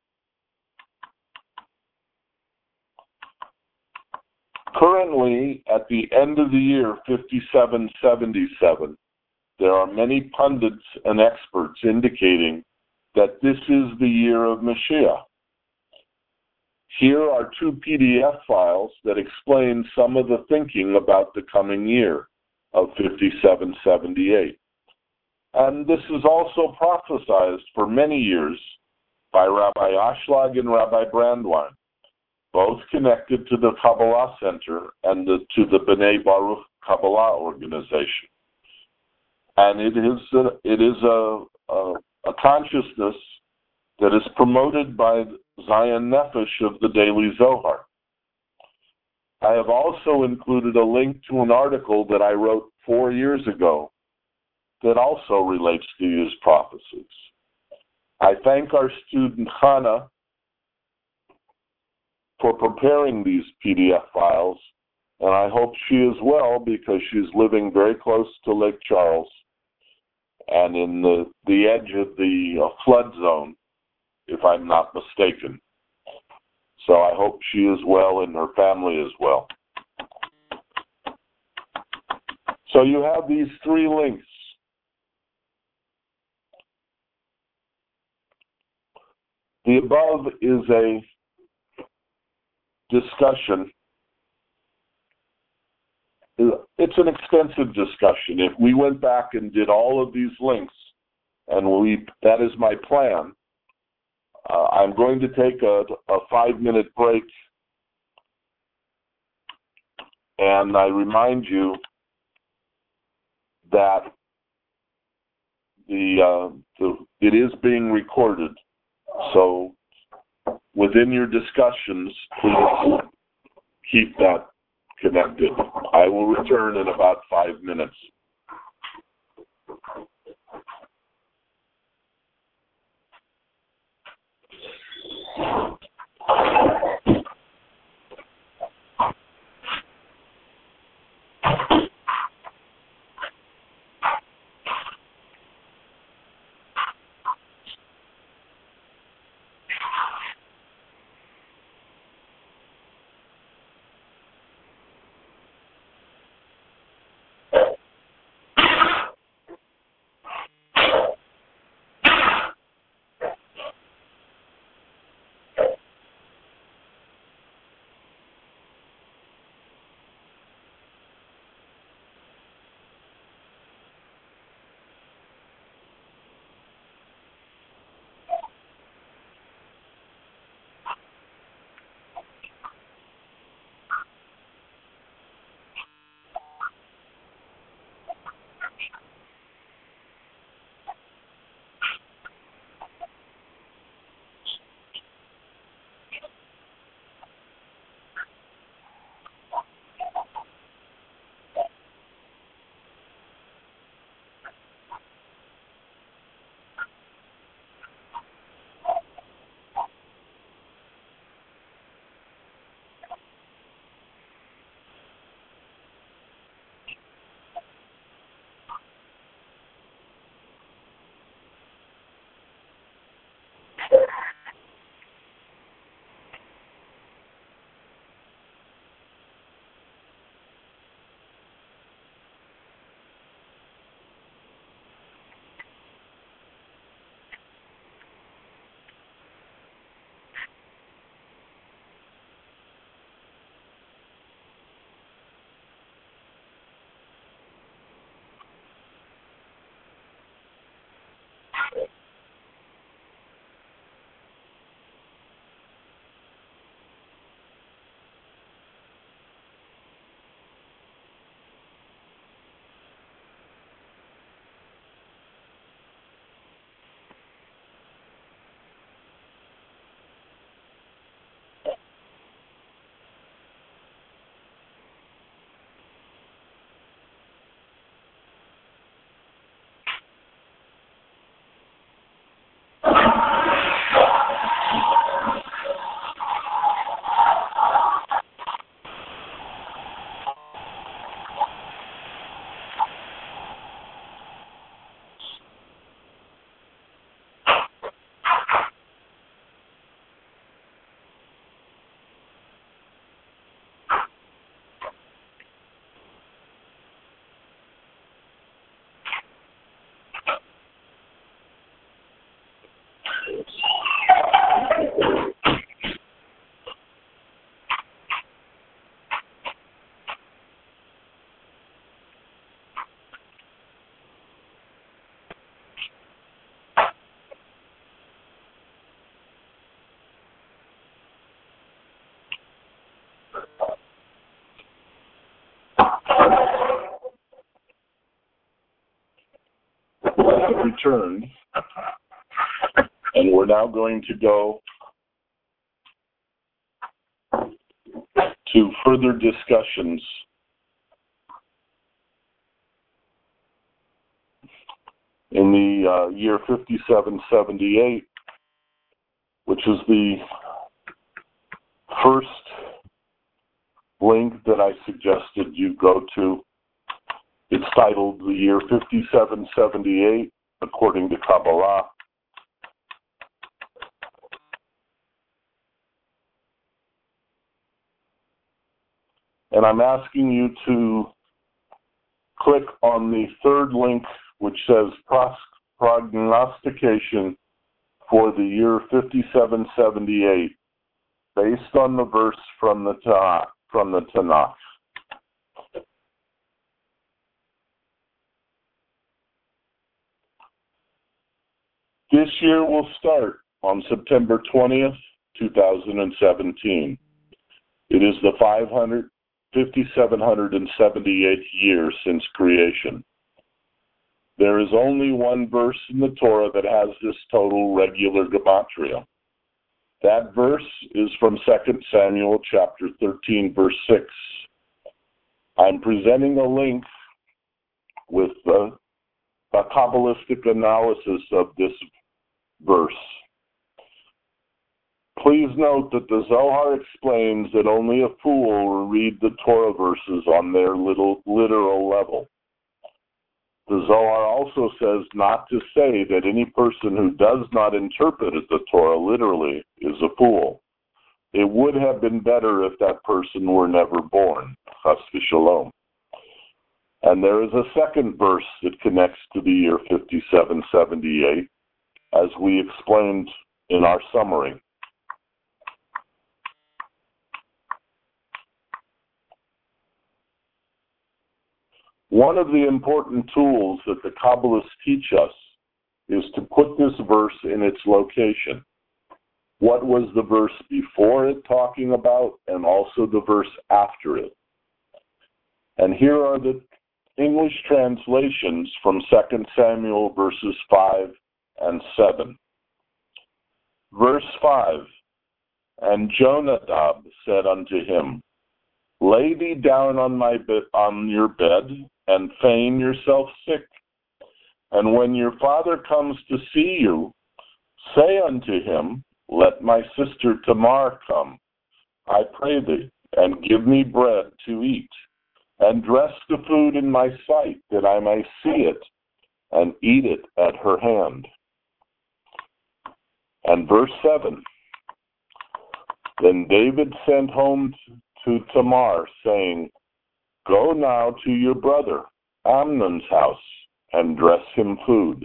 Currently, at the end of the year 5777, there are many pundits and experts indicating that this is the year of Mashiach. Here are 2 PDF files that explain some of the thinking about the coming year of 5778. And this is also prophesied for many years by Rabbi Ashlag and Rabbi Brandwein, both connected to the Kabbalah Center and to the B'nai Baruch Kabbalah organization. And it is a consciousness that is promoted by Zion Nefesh of the Daily Zohar. I have also included a link to an article that I wrote 4 years ago that also relates to these prophecies. I thank our student Hannah for preparing these PDF files, and I hope she is well because she's living very close to Lake Charles and in the edge of the flood zone, if I'm not mistaken. So I hope she is well and her family is well. So you have these 3 links. The above is a discussion it's an extensive discussion. If we went back and did all of these links, and that is my plan, I'm going to take a 5-minute break, and I remind you that it is being recorded. So within your discussions, please keep that connected. I will return in about 5 minutes. Returned, and we're now going to go to further discussions in the year 5778, which is the first link that I suggested you go to. It's titled The Year 5778, According to Kabbalah. And I'm asking you to click on the third link, which says Prognostication for the Year 5778, based on the verse from the Tanakh. This year will start on September 20th, 2017. It is the 5,778th year since creation. There is only one verse in the Torah that has this total regular gematria. That verse is from 2 Samuel chapter 13, verse 6. I'm presenting a link with a Kabbalistic analysis of this verse. Please note that the Zohar explains that only a fool will read the Torah verses on their literal level. The Zohar also says not to say that any person who does not interpret the Torah literally is a fool. It would have been better if that person were never born. Chas v'shalom. And there is a second verse that connects to the year 5778, as we explained in our summary. One of the important tools that the Kabbalists teach us is to put this verse in its location. What was the verse before it talking about, and also the verse after it? And here are the English translations from 2 Samuel verses 5 and 7. Verse 5, And Jonadab said unto him, Lay thee down on your bed, and feign yourself sick. And when your father comes to see you, say unto him, Let my sister Tamar come, I pray thee, and give me bread to eat, and dress the food in my sight, that I may see it, and eat it at her hand. And verse 7, Then David sent home to Tamar, saying, Go now to your brother Amnon's house, and dress him food.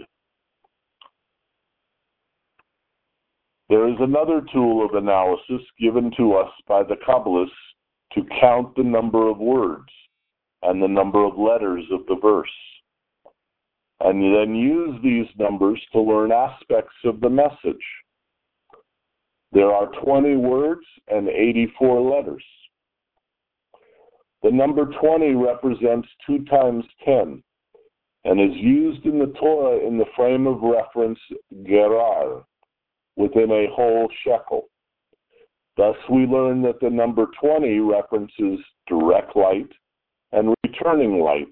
There is another tool of analysis given to us by the Kabbalists to count the number of words and the number of letters of the verse, and then use these numbers to learn aspects of the message. There are 20 words and 84 letters. The number 20 represents 2 times 10 and is used in the Torah in the frame of reference gerar, within a whole shekel. Thus we learn that the number 20 references direct light and returning light,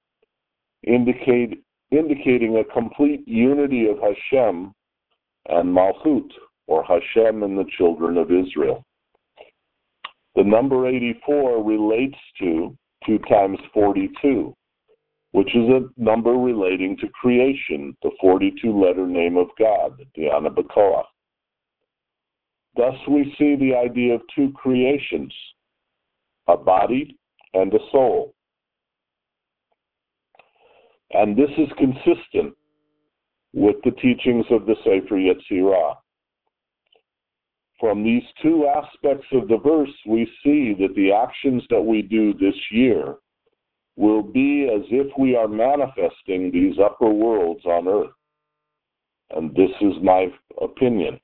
indicating a complete unity of Hashem and Malchut, or Hashem and the children of Israel. The number 84 relates to 2 times 42, which is a number relating to creation, the 42-letter name of God, the Ana B'Koach. Thus we see the idea of 2 creations, a body and a soul. And this is consistent with the teachings of the Sefer Yetzirah. From these 2 aspects of the verse, we see that the actions that we do this year will be as if we are manifesting these upper worlds on earth. And this is my opinion.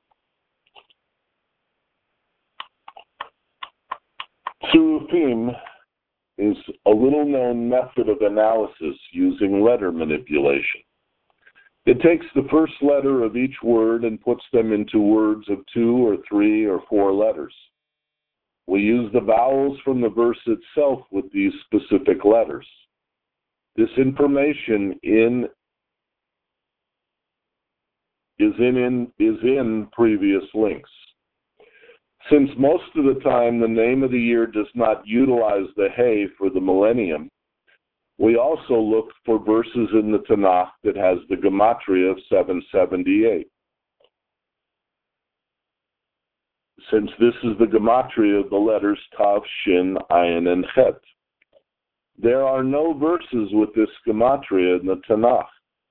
Tzurufim is a little-known method of analysis using letter manipulation. It takes the first letter of each word and puts them into words of 2 or 3 or 4 letters. We use the vowels from the verse itself with these specific letters. This information is in previous links. Since most of the time the name of the year does not utilize the Hey for the millennium, we also look for verses in the Tanakh that has the gematria of 778. Since this is the gematria of the letters Tav, Shin, Ayin, and Chet. There are no verses with this gematria in the Tanakh.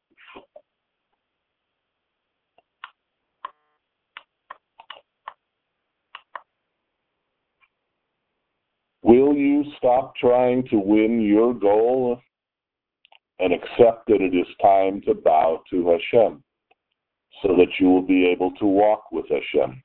Will you stop trying to win your goal and accept that it is time to bow to Hashem? so that you will be able to walk with Hashem.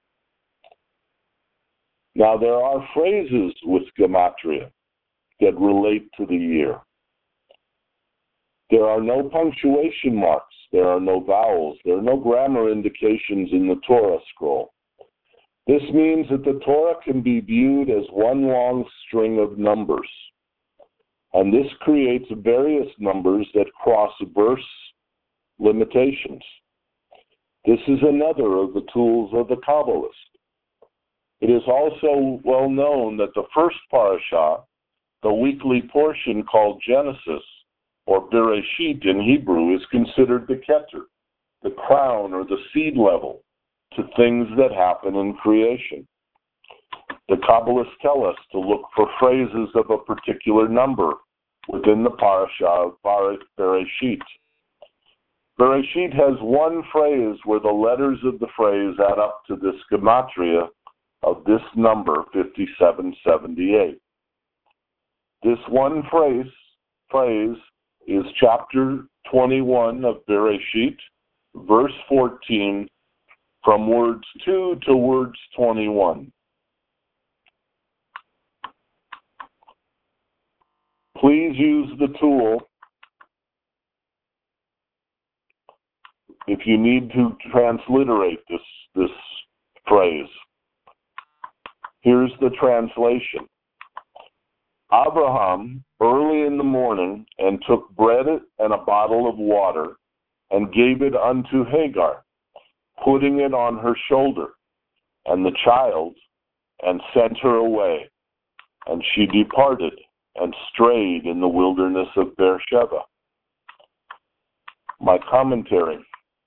Now, there are phrases with gematria that relate to the year. There are no punctuation marks. There are no vowels. There are no grammar indications in the Torah scroll. This means that the Torah can be viewed as one long string of numbers. And this creates various numbers that cross verse limitations. This is another of the tools of the Kabbalist. It is also well known that the first parasha, the weekly portion called Genesis, or Bereshit in Hebrew, is considered the Keter, the crown or the seed level to things that happen in creation. The Kabbalists tell us to look for phrases of a particular number within the parasha of Bereshit. Bereshit has one phrase where the letters of the phrase add up to this gematria of this number, 5778. This one phrase is chapter 21 of Bereshit, verse 14, from words 2 to words 21. Please use the tool if you need to transliterate this phrase. Here's the translation. Abraham early in the morning and took bread and a bottle of water and gave it unto Hagar, putting it on her shoulder and the child, and sent her away. And she departed and strayed in the wilderness of Beersheba. My commentary.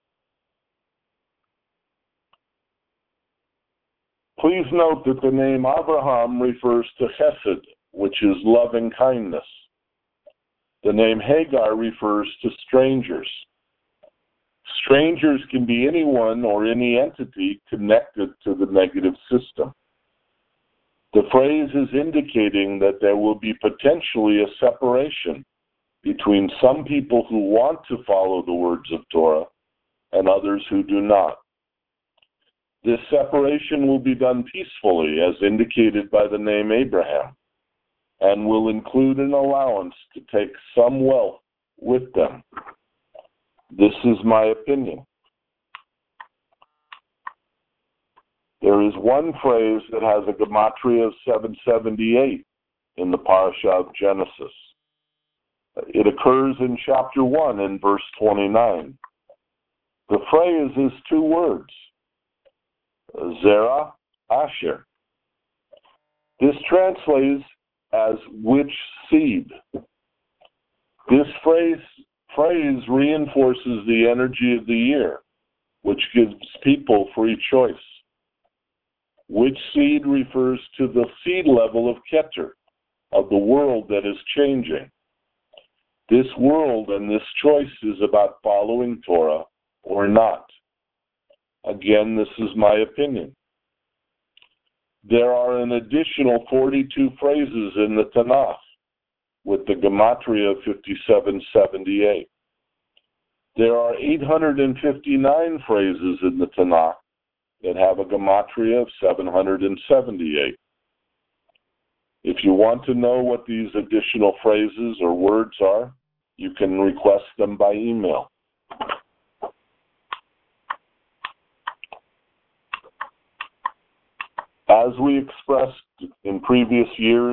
Please note that the name Abraham refers to Chesed, which is loving kindness. The name Hagar refers to strangers. Strangers can be anyone or any entity connected to the negative system. The phrase is indicating that there will be potentially a separation between some people who want to follow the words of Torah and others who do not. This separation will be done peacefully, as indicated by the name Abraham, and will include an allowance to take some wealth with them. This is my opinion. There is one phrase that has a gematria of 778 in the parasha of Genesis. It occurs in chapter 1 in verse 29. The phrase is two words, Zerah Asher. This translates as which seed. This phrase reinforces the energy of the year, which gives people free choice. Which seed refers to the seed level of Keter, of the world that is changing. This world and this choice is about following Torah or not. Again, this is my opinion. There are an additional 42 phrases in the Tanakh with the gematria of 5778. There are 859 phrases in the Tanakh that have a gematria of 778. If you want to know what these additional phrases or words are, you can request them by email. As we expressed in previous years,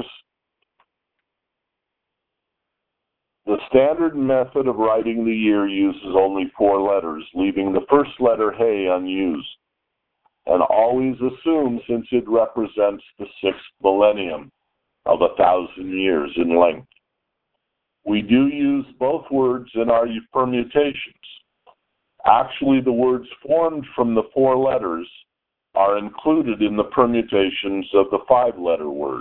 the standard method of writing the year uses only 4 letters, leaving the first letter He unused, and always assumes since it represents the 6th millennium of 1,000 years in length. We do use both words in our permutations. Actually, the words formed from the 4 letters are included in the permutations of the 5-letter word.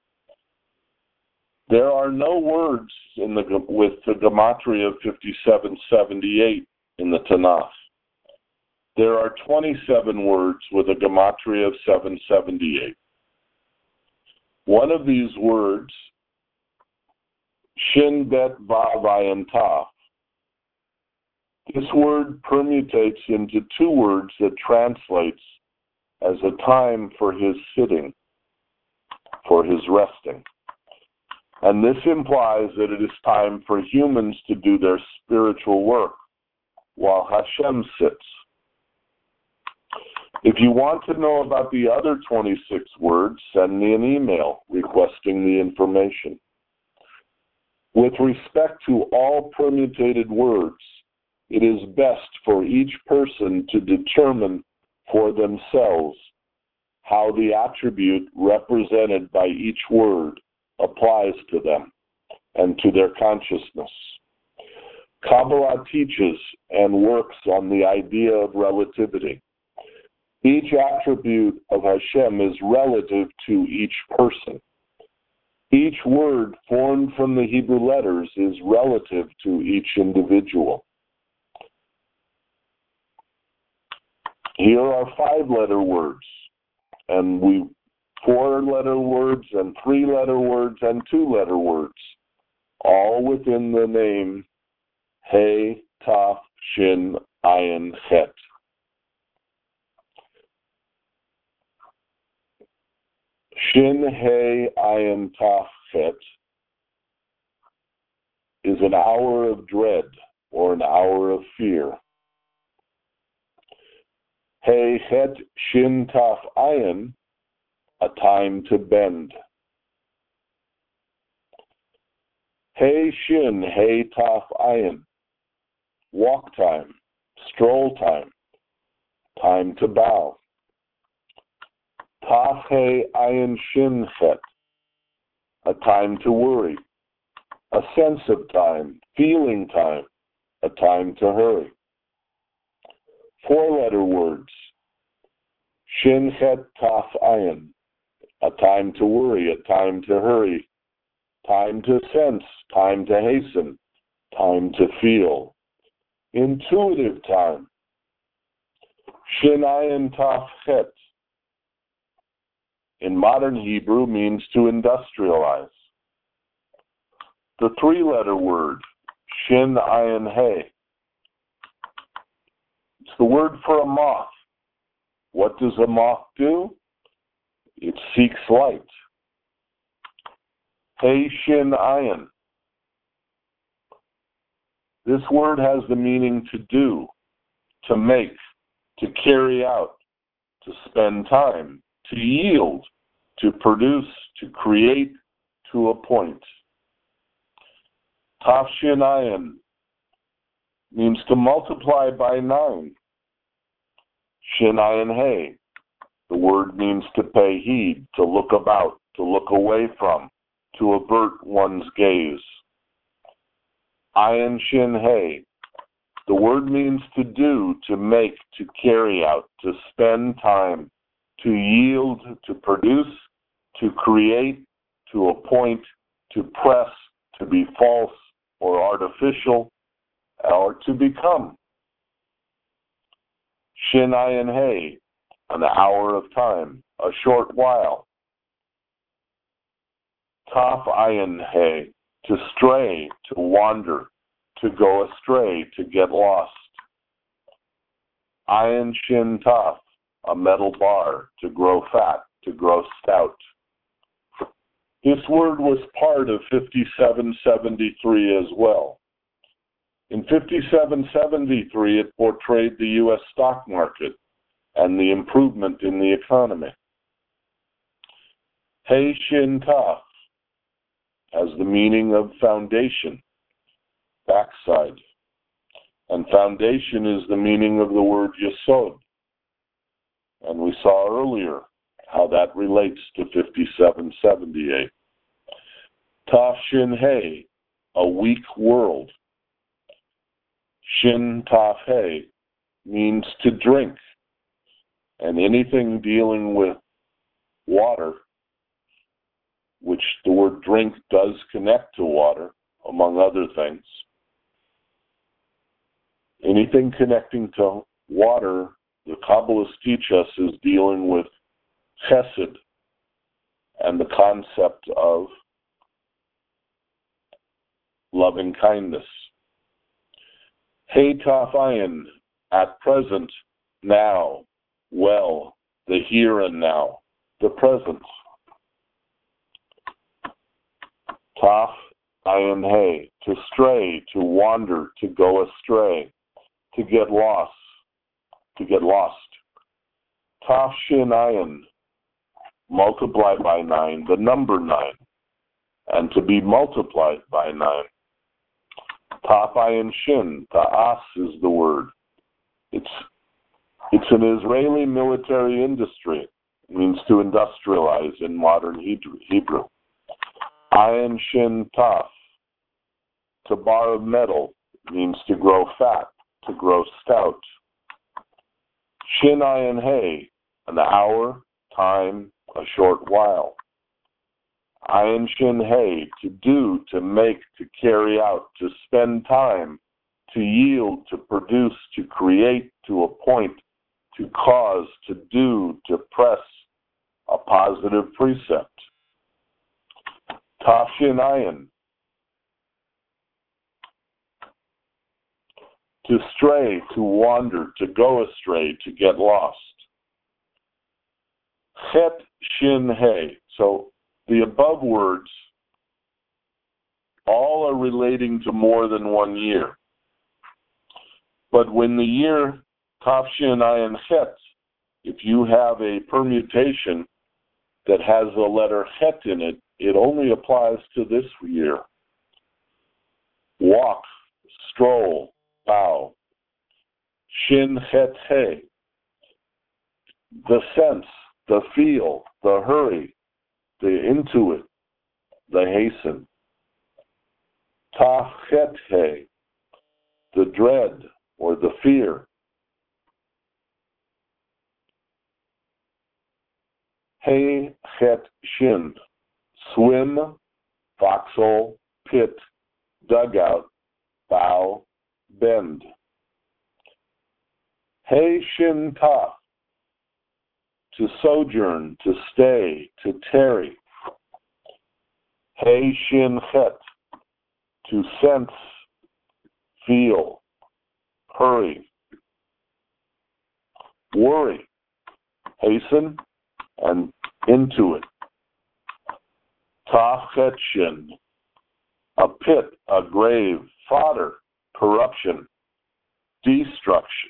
There are no words with the gematria of 5778 in the Tanakh. There are 27 words with a gematria of 778. One of these words, Shin Bet Vav Ayin Taf, This word permutates into two words that translates as a time for his sitting, for his resting. And this implies that it is time for humans to do their spiritual work while Hashem sits. If you want to know about the other 26 words, send me an email requesting the information. With respect to all permutated words, it is best for each person to determine for themselves how the attribute represented by each word applies to them and to their consciousness. Kabbalah teaches and works on the idea of relativity. Each attribute of Hashem is relative to each person. Each word formed from the Hebrew letters is relative to each individual. Here are 5-letter words, and 4-letter words, and 3-letter words, and 2-letter words, all within the name He, Taf, Shin, Ayin, Het. Shin, He, Ayin, Taf, Het is an hour of dread or an hour of fear. He, Het, Shin, Taf, Ayin, a time to bend. He, Shin, He, Taf, Ayin, walk time, stroll time, time to bow. Taf, He, Ayin, Shin, Het, a time to worry, a sense of time, feeling time, a time to hurry. 4-letter words, Shin, Het, Taf, Ayin, a time to worry, a time to hurry, time to sense, time to hasten, time to feel. Intuitive time. Shin, Ayin, Taf, Het in modern Hebrew means to industrialize. The 3-letter word, Shin, Ayin, He. It's the word for a moth. What does a moth do? It seeks light. He, Shin, Ayin. This word has the meaning to do, to make, to carry out, to spend time, to yield, to produce, to create, to appoint. Taf, Shin, Ayin means to multiply by 9. Shin, Ayin, He. The word means to pay heed, to look about, to look away from, to avert one's gaze. Ayin, Shin, He. The word means to do, to make, to carry out, to spend time, to yield, to produce, to create, to appoint, to press, to be false or artificial, or to become. Shin, Ayin, He, an hour of time, a short while. Taf, Ayin, He, to stray, to wander, to go astray, to get lost. Ayin, Shin, Taf, a metal bar, to grow fat, to grow stout. This word was part of 5773 as well. In 5773, it portrayed the U.S. stock market and the improvement in the economy. He, Shin, Taf has the meaning of foundation, backside. And foundation is the meaning of the word yesod. And we saw earlier how that relates to 5778. Taf, Shin, He, a weak world. Shin, Taf, He means to drink. And anything dealing with water, which the word drink does connect to water, among other things. Anything connecting to water, the Kabbalists teach us, is dealing with chesed and the concept of loving kindness. Hey Taf Ayin, at present, now, well, the here and now, the present. Taf Ayin Hey, to stray, to wander, to go astray, to get lost, to get lost. Taf Shin Ayin, multiply by 9, the number 9, and to be multiplied by 9. Taf Ayin Shin, ta'as is the word. It's an Israeli military industry. It means to industrialize in modern Hebrew. Ayin Shin Taf, to borrow metal, means to grow fat, to grow stout. Shin Ayin Hey, an hour, time, a short while. Ayin Shin Hey, to do, to make, to carry out, to spend time, to yield, to produce, to create, to appoint, to cause, to do, to press, a positive precept. Taf Shin Ayin, to stray, to wander, to go astray, to get lost. Chet Shin Hey. So the above words all are relating to more than 1 year. But when the year Taf Shin Ayin Chet, if you have a permutation that has the letter Het in it, it only applies to this year. Walk, stroll, bow. Shin Het Hey. The sense, the feel, the hurry, the intuit, the hasten. Taf Het Hey. The dread or the fear. Hey Het Shin. Swim, foxhole, pit, dugout, bow, bend. Hey Shin Taf, to sojourn, to stay, to tarry. Hey Shin Het, to sense, feel, hurry. Worry, hasten, and into it. Taf Het Shin, a pit, a grave, fodder, corruption, destruction.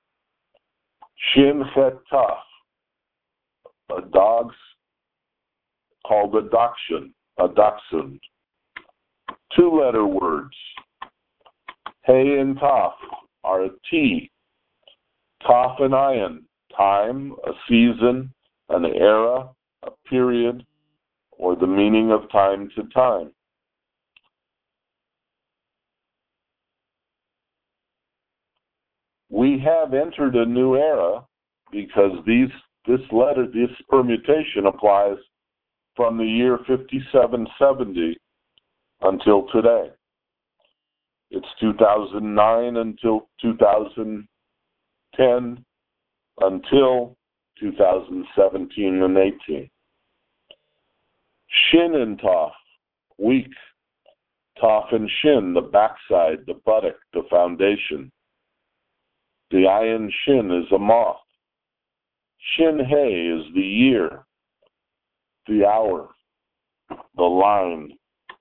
Shin Het Taf, a dog's called a dachshund. 2-letter words. Hey and Taf are a T. Taf and Ayin, time, a season, an era, a period, or the meaning of time to time. We have entered a new era because this permutation applies from the year 5770 until today. It's 2009 until 2010 until 2017 and 18. Shin and Taf, weak. Taf and Shin, the backside, the buttock, the foundation. The Ayin Shin is a moth. Shin Hey is the year, the hour, the line.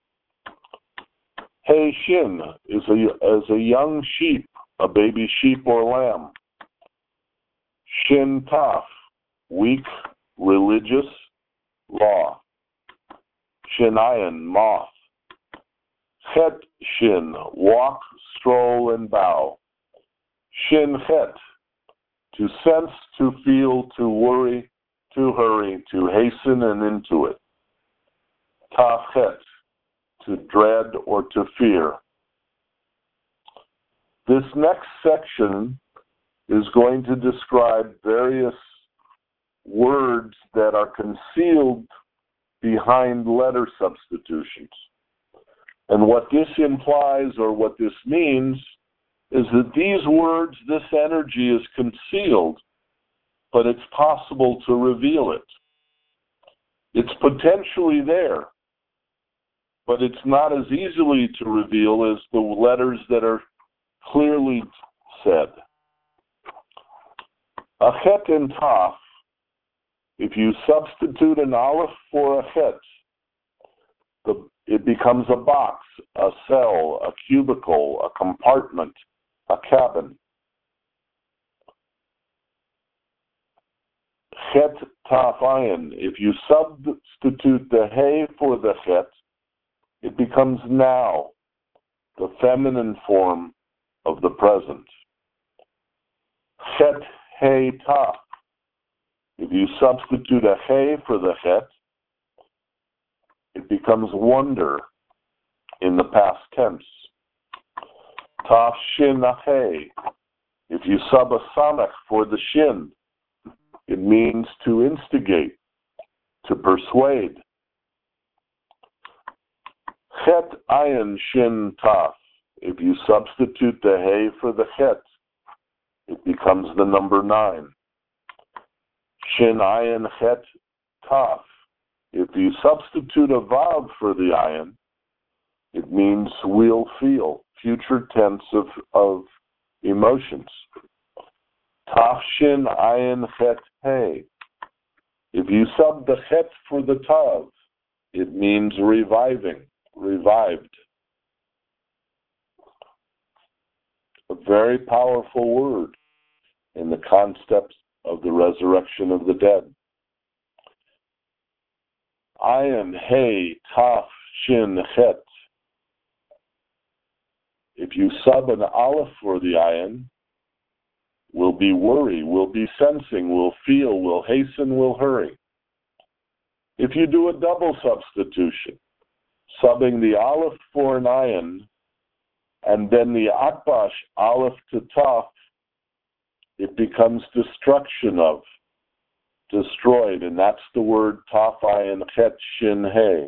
Hey Shin is a young sheep, a baby sheep or lamb. Shin Taf, weak, religious, law. Shin Ayin, moth. Het Shin, walk, stroll, and bow. Shin Het, to sense, to feel, to worry, to hurry, to hasten and into it. Taf Het, to dread or to fear. This next section is going to describe various words that are concealed behind letter substitutions. And what this implies, or what this means, is that these words, this energy is concealed, but it's possible to reveal it. It's potentially there, but it's not as easily to reveal as the letters that are clearly said. A chet and taf, if you substitute an aleph for a chet, it becomes a box, a cell, a cubicle, a compartment, a cabin. Chet taf ayin, if you substitute the hey for the chet, it becomes now, the feminine form of the present. Chet hey taf, if you substitute a hey for the chet, it becomes wonder in the past tense. Taf shin hey, if you sub a samech for the shin, it means to instigate, to persuade. Chet ayin shin taf, if you substitute the hey for the chet, it becomes the number 9. Shin ayin chet taf, if you substitute a vav for the ayin, it means we'll feel, future tense of emotions. Taf shin ayin chet hey, if you sub the chet for the tav, it means reviving, revived. A very powerful word in the concepts of the resurrection of the dead. Ayin, hey, taf, shin, chet. If you sub an aleph for the ayin, will be worry, will be sensing, will feel, will hasten, will hurry. If you do a double substitution, subbing the aleph for an ayin, and then the atbash aleph to taf, it becomes destruction of, destroyed, and that's the word taf ayin chet shin hey.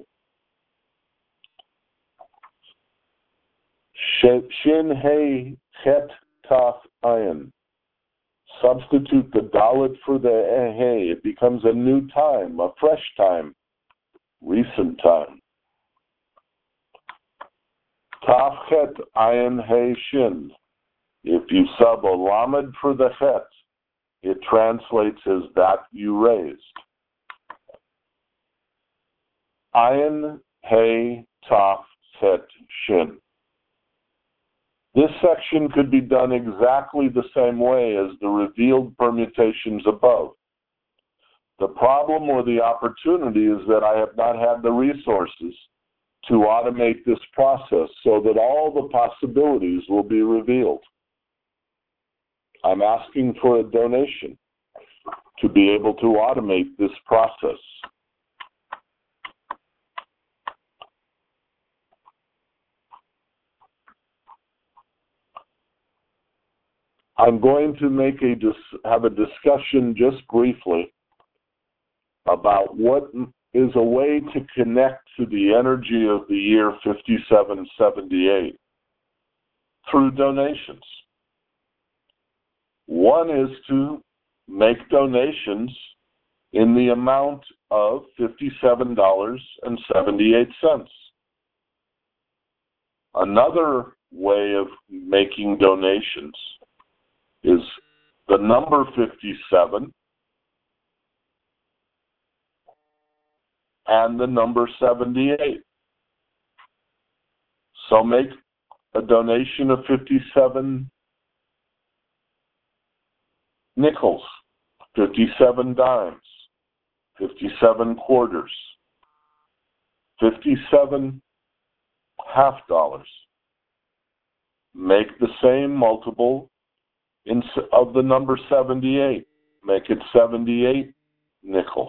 Shin hey chet taf ayin. Substitute the dalet for the hey. It becomes a new time, a fresh time, recent time. Taf chet ayin hey shin. If you sub a lamed for the chet, it translates as that you raised. Ayin hey taf chet shin. This section could be done exactly the same way as the revealed permutations above. The problem or the opportunity is that I have not had the resources to automate this process so that all the possibilities will be revealed. I'm asking for a donation to be able to automate this process. I'm going to have a discussion just briefly about what is a way to connect to the energy of the year 5778 through donations. One is to make donations in the amount of $57.78. Another way of making donations is the number 57 and the number 78. So make a donation of 57 nickels, 57 dimes, 57 quarters, 57 half dollars. Make the same multiple of the number 78. Make it 78 nickels.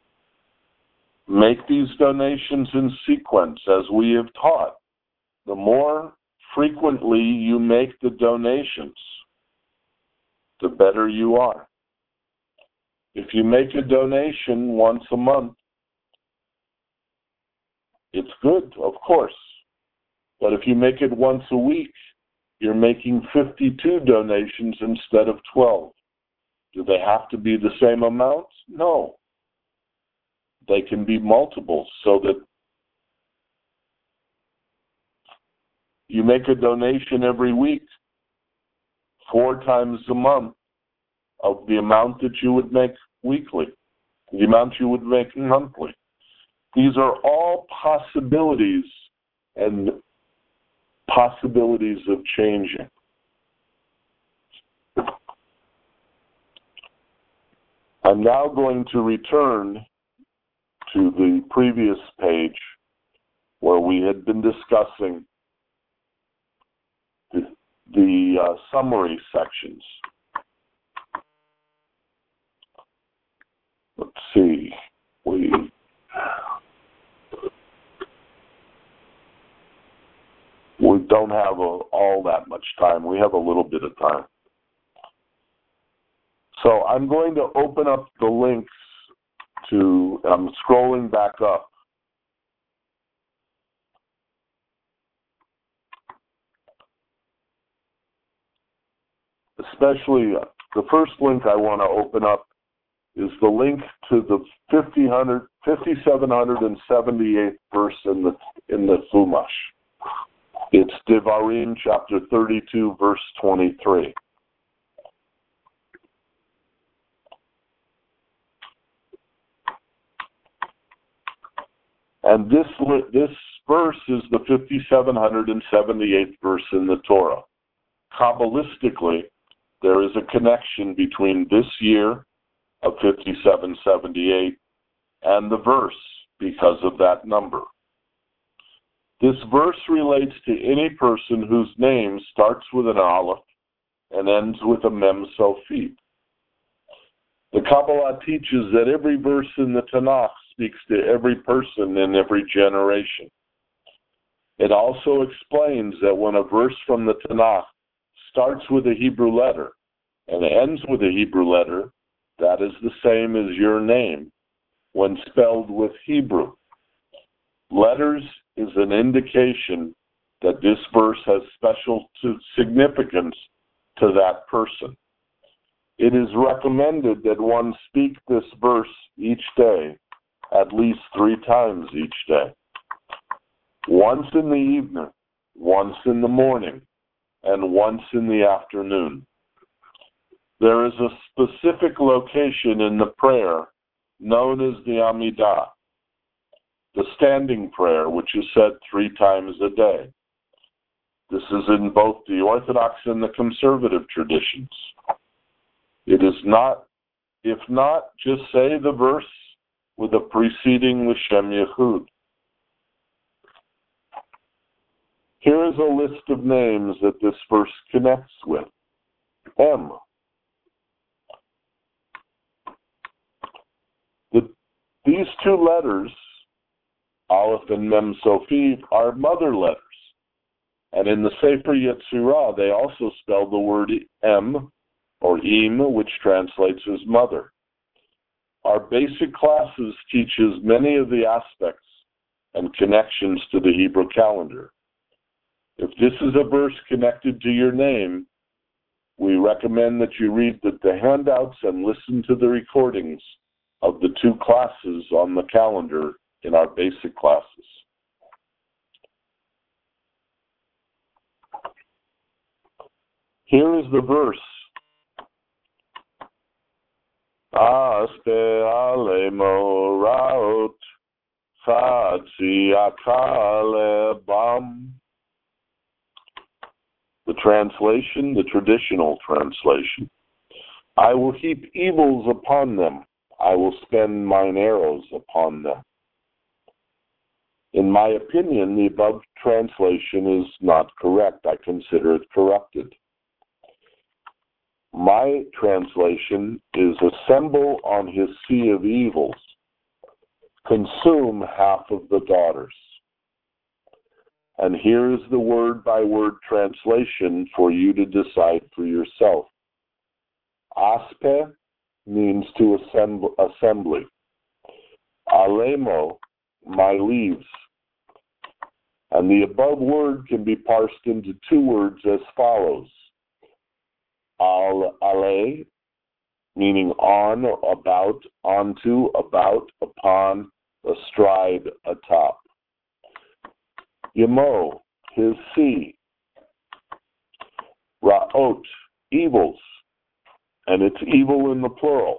Make these donations in sequence as we have taught. The more frequently you make the donations, the better you are. If you make a donation once a month, it's good, of course. But if you make it once a week, you're making 52 donations instead of 12. Do they have to be the same amount? No. They can be multiples so that you make a donation every week. 4 times a month of the amount that you would make weekly, the amount you would make monthly. These are all possibilities and possibilities of changing. I'm now going to return to the previous page where we had been discussing the summary sections. Let's see. We don't have all that much time. We have a little bit of time. So I'm going to open up the links to, I'm scrolling back up. Especially, the first link I want to open up is the link to the 5778th verse in the Chumash. It's Devarim chapter 32, verse 23. And this verse is the 5778th verse in the Torah. Kabbalistically, there is a connection between this year of 5778 and the verse because of that number. This verse relates to any person whose name starts with an aleph and ends with a mem sofit. The Kabbalah teaches that every verse in the Tanakh speaks to every person in every generation. It also explains that when a verse from the Tanakh starts with a Hebrew letter and ends with a Hebrew letter, that is the same as your name when spelled with Hebrew. Letters is an indication that this verse has special significance to that person. It is recommended that one speak this verse each day, at least 3 times each day. Once in the evening, once in the morning, and once in the afternoon. There is a specific location in the prayer known as the Amidah, the standing prayer, which is said 3 times a day. This is in both the Orthodox and the conservative traditions. It is not, if not, just say the verse with a preceding L'Shem Yehud. Here is a list of names that this verse connects with. M. These 2 letters, Aleph and Mem Sofit, are mother letters. And in the Sefer Yetzirah, they also spell the word M, or Im, which translates as mother. Our basic classes teaches many of the aspects and connections to the Hebrew calendar. If this is a verse connected to your name, we recommend that you read the handouts and listen to the recordings of the 2 classes on the calendar in our basic classes. Here is the verse. Aspe alemo raot chatzi akale bam. The translation, the traditional translation. I will heap evils upon them. I will spend mine arrows upon them. In my opinion, the above translation is not correct. I consider it corrupted. My translation is assemble on his sea of evils, consume half of the daughters. And here is the word-by-word translation for you to decide for yourself. Aspe means to assembly. Alemo, my leaves. And the above word can be parsed into 2 words as follows. Ale, meaning on, about, onto, about, upon, astride, atop. Yemo, his sea. Ra'ot, evils, and it's evil in the plural.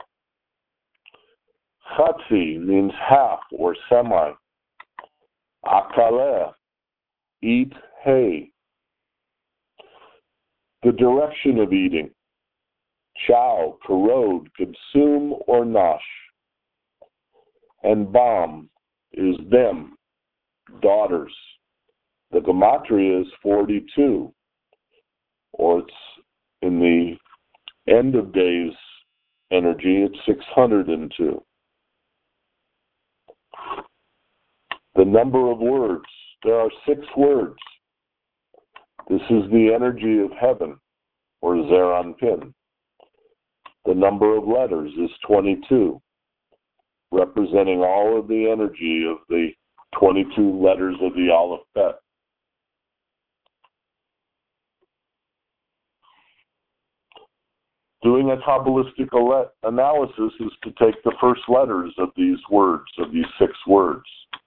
Chatzi means half or semi. Akaleh, eat hay. The direction of eating. Chow, corrode, consume, or nosh. And Bam is them, daughters. The gematria is 42, or it's in the end of days energy, it's 602. The number of words, there are 6 words. This is the energy of heaven, or Zeranpin. The number of letters is 22, representing all of the energy of the 22 letters of the Aleph Bet. Doing a Kabbalistic analysis is to take the first letters of these words, of these 6 words.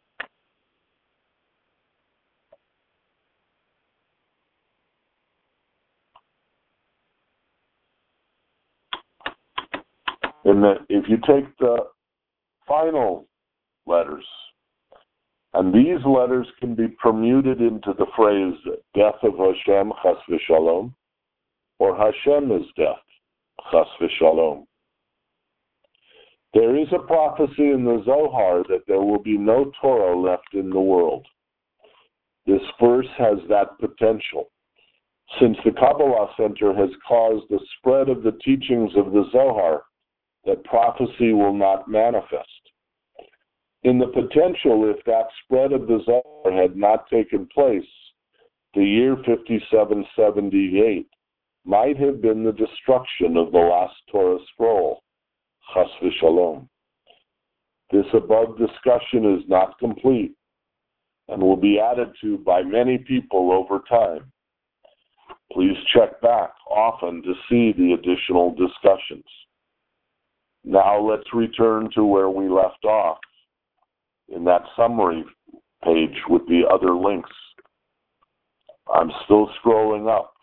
And that if you take the final letters, and these letters can be permuted into the phrase death of Hashem, chas v'shalom, or Hashem is death, chas v'shalom. There is a prophecy in the Zohar that there will be no Torah left in the world. This verse has that potential, since the Kabbalah Center has caused the spread of the teachings of the Zohar that prophecy will not manifest. In the potential, if that spread of the Zohar had not taken place, the year 5778 might have been the destruction of the last Torah scroll, chas v'shalom. This above discussion is not complete and will be added to by many people over time. Please check back often to see the additional discussions. Now let's return to where we left off in that summary page with the other links. I'm still scrolling up.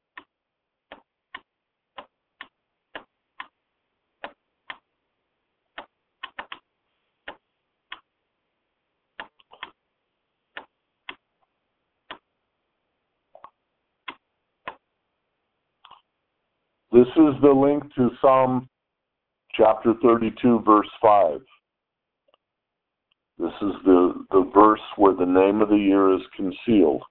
This is the link to Psalm chapter 32, verse 5. This is the verse where the name of the year is concealed.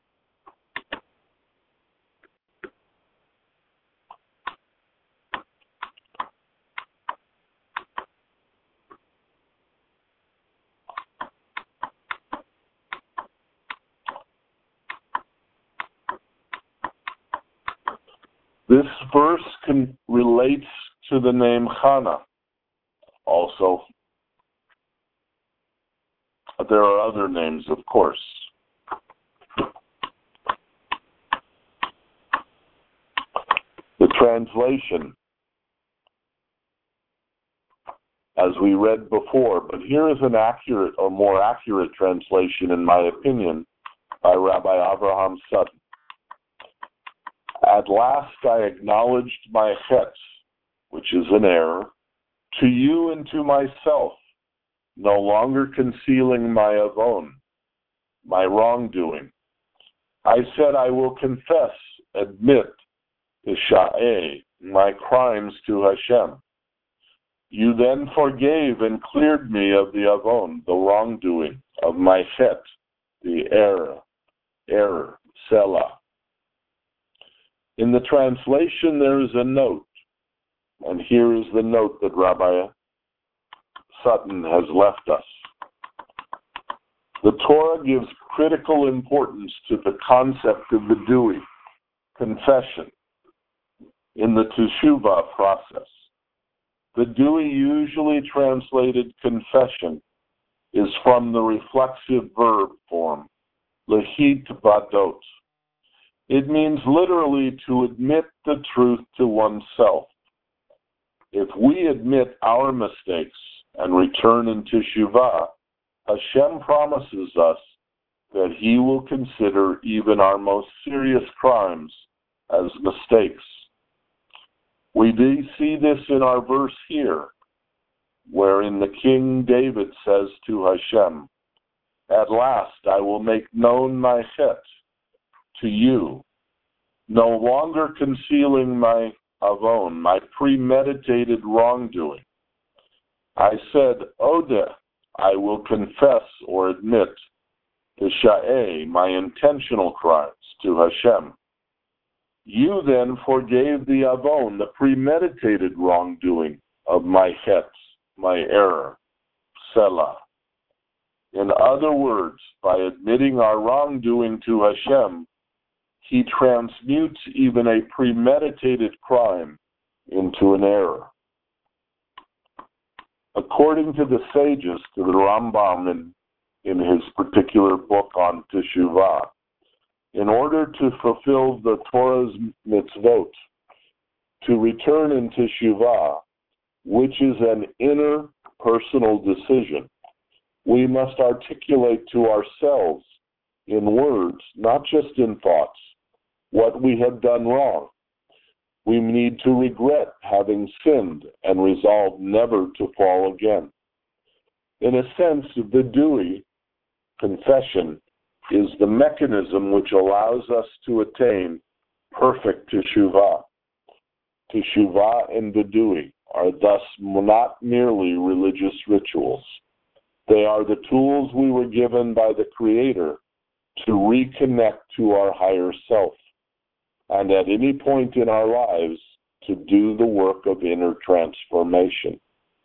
This verse relates to the name Chana. Also, there are other names, of course. The translation, as we read before, but here is an accurate or more accurate translation, in my opinion, by Rabbi Avraham Sutton. At last I acknowledged my chet, which is an error, to you and to myself, no longer concealing my avon, my wrongdoing. I said I will confess, admit, isha'eh, my crimes to Hashem. You then forgave and cleared me of the avon, the wrongdoing, of my chet, the error, selah. In the translation there is a note, and here is the note that Rabbi Sutton has left us. The Torah gives critical importance to the concept of the dui, confession, in the teshuvah process. The dui, usually translated confession, is from the reflexive verb form, lehit badot. It means literally to admit the truth to oneself. If we admit our mistakes and return in teshuvah, Hashem promises us that He will consider even our most serious crimes as mistakes. We do see this in our verse here, wherein the King David says to Hashem, "At last I will make known my chet to you, no longer concealing my avon, my premeditated wrongdoing. I said, Odeh, I will confess or admit the sha'eh, my intentional crimes, to Hashem. You then forgave the avon, the premeditated wrongdoing of my chet, my error, Selah." In other words, by admitting our wrongdoing to Hashem, He transmutes even a premeditated crime into an error. According to the sages, to the Rambam in his particular book on Teshuvah, in order to fulfill the Torah's mitzvot, to return in Teshuvah, which is an inner personal decision, we must articulate to ourselves in words, not just in thoughts, what we have done wrong. We need to regret having sinned and resolve never to fall again. In a sense, the Dewey confession is the mechanism which allows us to attain perfect Teshuvah. Teshuvah and the Dewey are thus not merely religious rituals. They are the tools we were given by the Creator to reconnect to our higher self, and at any point in our lives to do the work of inner transformation.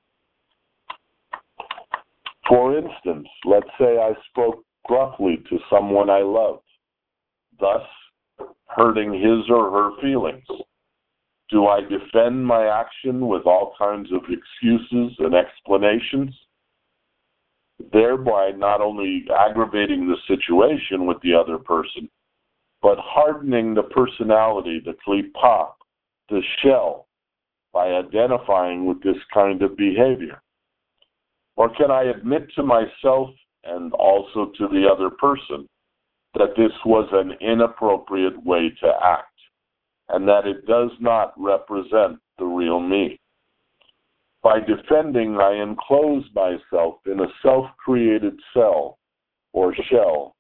For instance, let's say I spoke gruffly to someone I loved, thus hurting his or her feelings. Do I defend my action with all kinds of excuses and explanations, thereby not only aggravating the situation with the other person, but hardening the personality, the klipa, the shell, by identifying with this kind of behavior? Or can I admit to myself and also to the other person that this was an inappropriate way to act, and that it does not represent the real me? By defending, I enclose myself in a self-created cell or shell.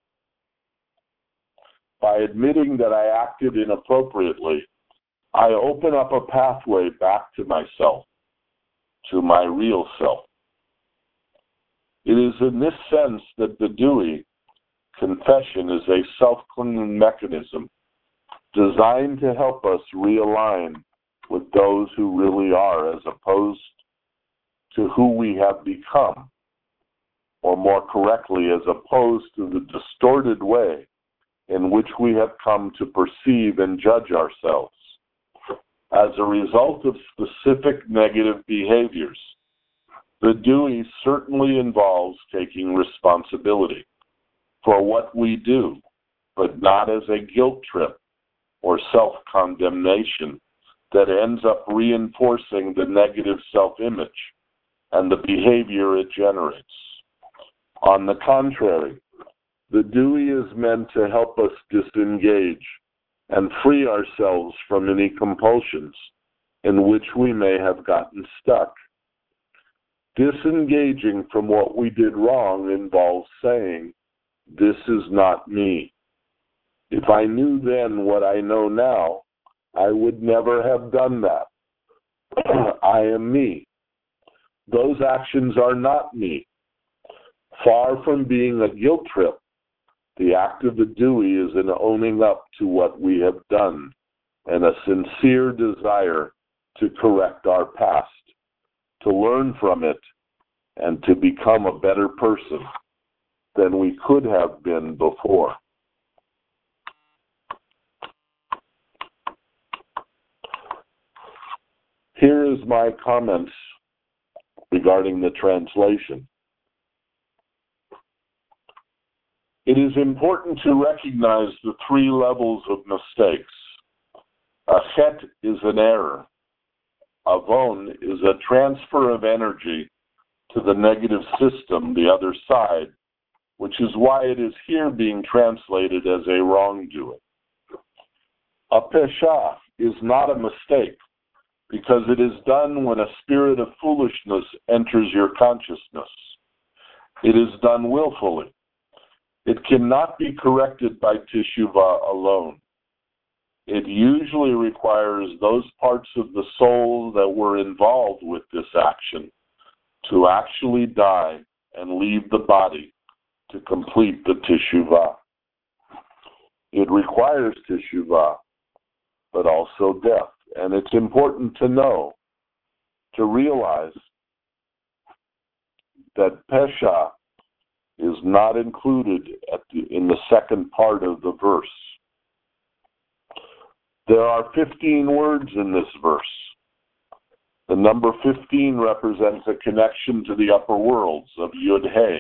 By admitting that I acted inappropriately, I open up a pathway back to myself, to my real self. It is in this sense that the Dewey confession is a self-cleaning mechanism designed to help us realign with those who really are, as opposed to who we have become, or more correctly, as opposed to the distorted way in which we have come to perceive and judge ourselves as a result of specific negative behaviors. The Dewey certainly involves taking responsibility for what we do, but not as a guilt trip or self-condemnation that ends up reinforcing the negative self-image and the behavior it generates. On the contrary, the Dewey is meant to help us disengage and free ourselves from any compulsions in which we may have gotten stuck. Disengaging from what we did wrong involves saying, "This is not me. If I knew then what I know now, I would never have done that. I am me. Those actions are not me." Far from being a guilt trip, the act of the Dewey is an owning up to what we have done and a sincere desire to correct our past, to learn from it, and to become a better person than we could have been before. Here is my comments regarding the translation. It is important to recognize the three levels of mistakes. A chet is an error. Avon is a transfer of energy to the negative system, the other side, which is why it is here being translated as a wrongdoing. A pesha is not a mistake, because it is done when a spirit of foolishness enters your consciousness. It is done willfully. It cannot be corrected by teshuvah alone. It usually requires those parts of the soul that were involved with this action to actually die and leave the body to complete the teshuvah. It requires teshuvah, but also death. And it's important to know, to realize that Pesha is not included in the second part of the verse. There are 15 words in this verse. The number 15 represents a connection to the upper worlds of Yud-He.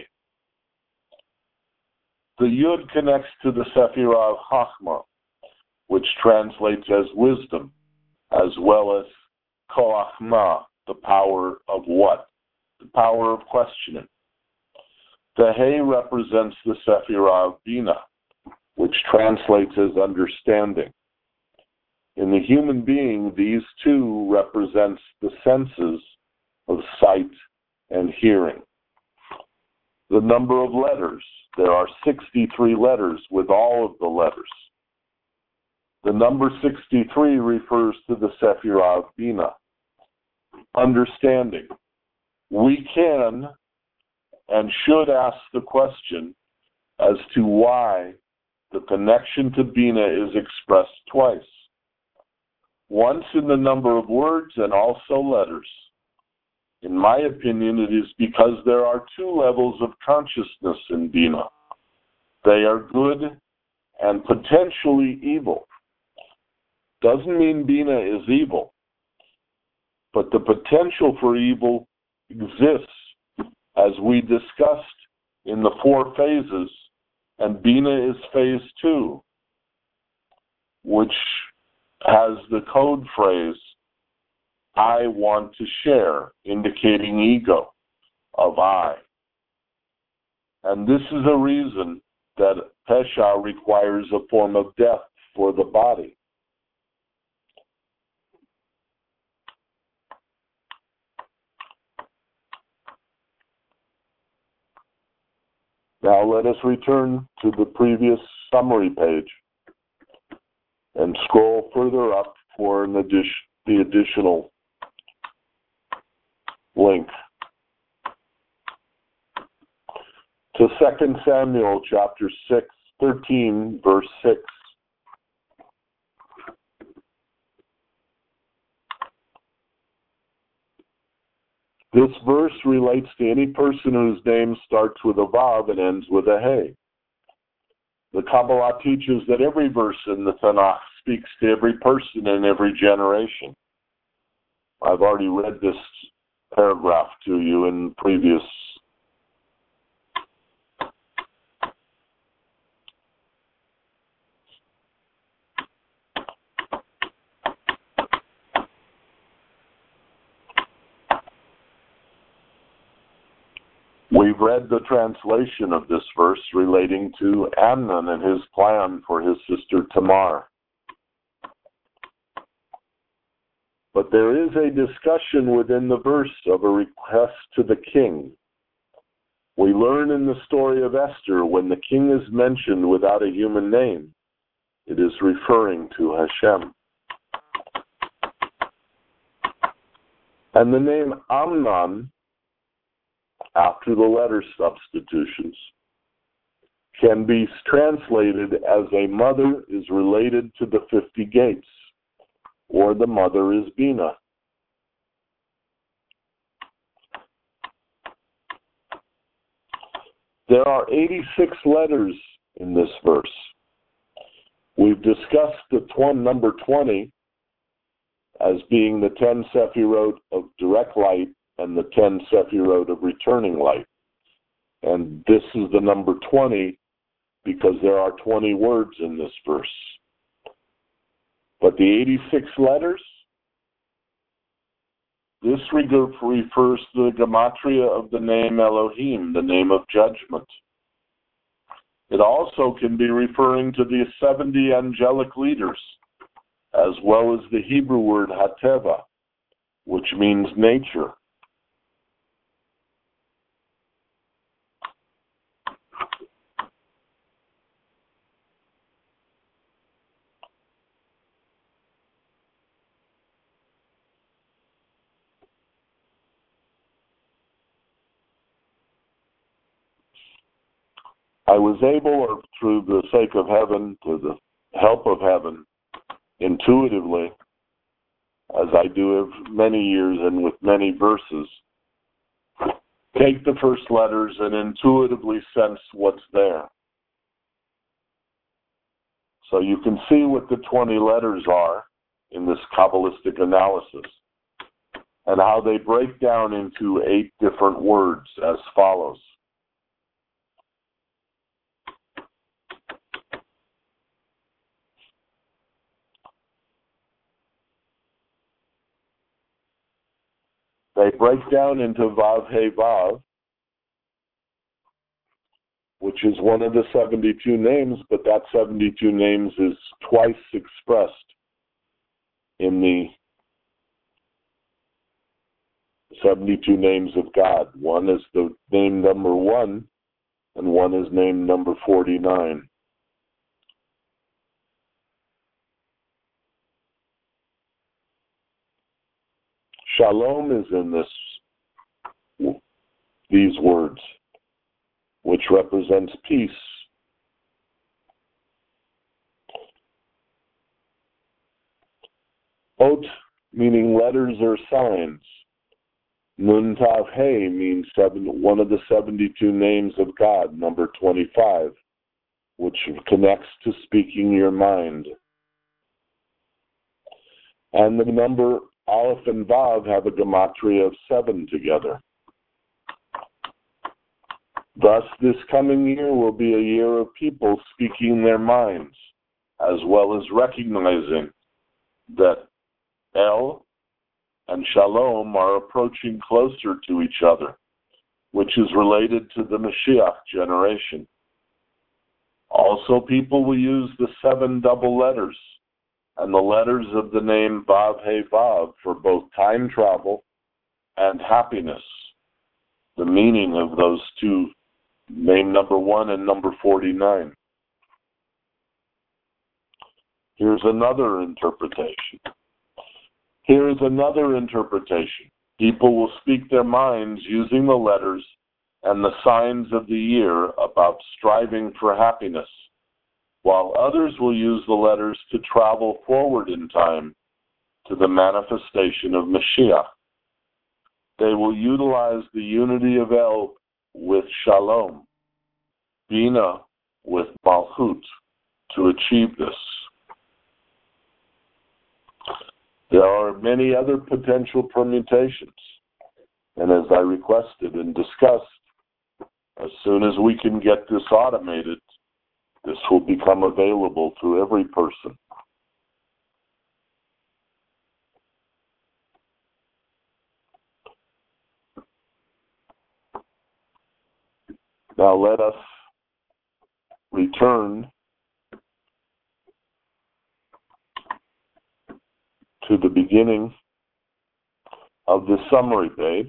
The Yud connects to the Sephirah of Chachma, which translates as wisdom, as well as Koach Ma, the power of what? The power of questioning. The He represents the Sephirah of Bina, which translates as understanding. In the human being, these two represents the senses of sight and hearing. The number of letters, there are 63 letters with all of the letters. The number 63 refers to the Sephirah of Bina, understanding. We can and should ask the question as to why the connection to Bina is expressed twice. Once in the number of words and also letters. In my opinion, it is because there are two levels of consciousness in Bina. They are good and potentially evil. Doesn't mean Bina is evil, but the potential for evil exists, as we discussed in the 4 phases, and Bina is phase 2, which has the code phrase, I want to share, indicating ego of I. And this is a reason that Pesha requires a form of death for the body. Now let us return to the previous summary page and scroll further up for the additional link to 2 Samuel chapter 13, verse 6. This verse relates to any person whose name starts with a Vav and ends with a He. The Kabbalah teaches that every verse in the Tanakh speaks to every person in every generation. I've already read this paragraph to you in previous We've read the translation of this verse relating to Amnon and his plan for his sister Tamar. But there is a discussion within the verse of a request to the king. We learn in the story of Esther, when the king is mentioned without a human name, it is referring to Hashem. And the name Amnon, after the letter substitutions, can be translated as a mother is related to the 50 gates, or the mother is Bina. There are 86 letters in this verse. We've discussed the number 20 as being the 10 Sephirot of direct light and the 10 Sephirot of returning light. And this is the number 20 because there are 20 words in this verse. But the 86 letters, this refers to the gematria of the name Elohim, the name of judgment. It also can be referring to the 70 angelic leaders, as well as the Hebrew word Hateva, which means nature. I was able, or through the sake of heaven, to the help of heaven, intuitively, as I do of many years and with many verses, take the first letters and intuitively sense what's there. So you can see what the 20 letters are in this Kabbalistic analysis and how they break down into 8 different words as follows. They break down into Vav He Vav, which is one of the 72 names, but that 72 names is twice expressed in the 72 names of God. One is the name number 1, and one is name number 49. Shalom is in these words, which represents peace. Ot, meaning letters or signs. Nun Tav He means one of the 72 names of God, number 25, which connects to speaking your mind. And the number Aleph and Vav have a gematria of 7 together. Thus, this coming year will be a year of people speaking their minds, as well as recognizing that El and Shalom are approaching closer to each other, which is related to the Mashiach generation. Also, people will use the 7 double letters and the letters of the name Vav He Vav for both time travel and happiness. The meaning of those two, name number 1 and number 49. Here's another interpretation. People will speak their minds using the letters and the signs of the year about striving for happiness, while others will use the letters to travel forward in time to the manifestation of Mashiach. They will utilize the unity of El with Shalom, Bina with Malchut, to achieve this. There are many other potential permutations, and as I requested and discussed, as soon as we can get this automated, this will become available to every person. Now let us return to the beginning of the summary page.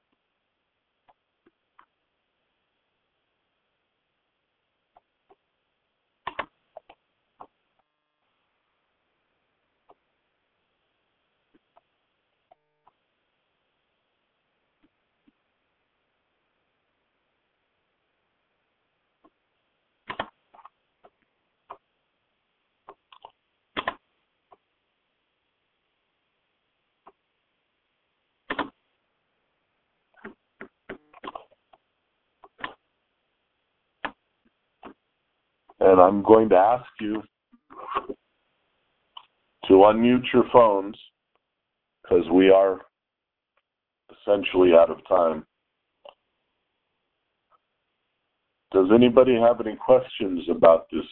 And I'm going to ask you to unmute your phones, because we are essentially out of time. Does anybody have any questions about these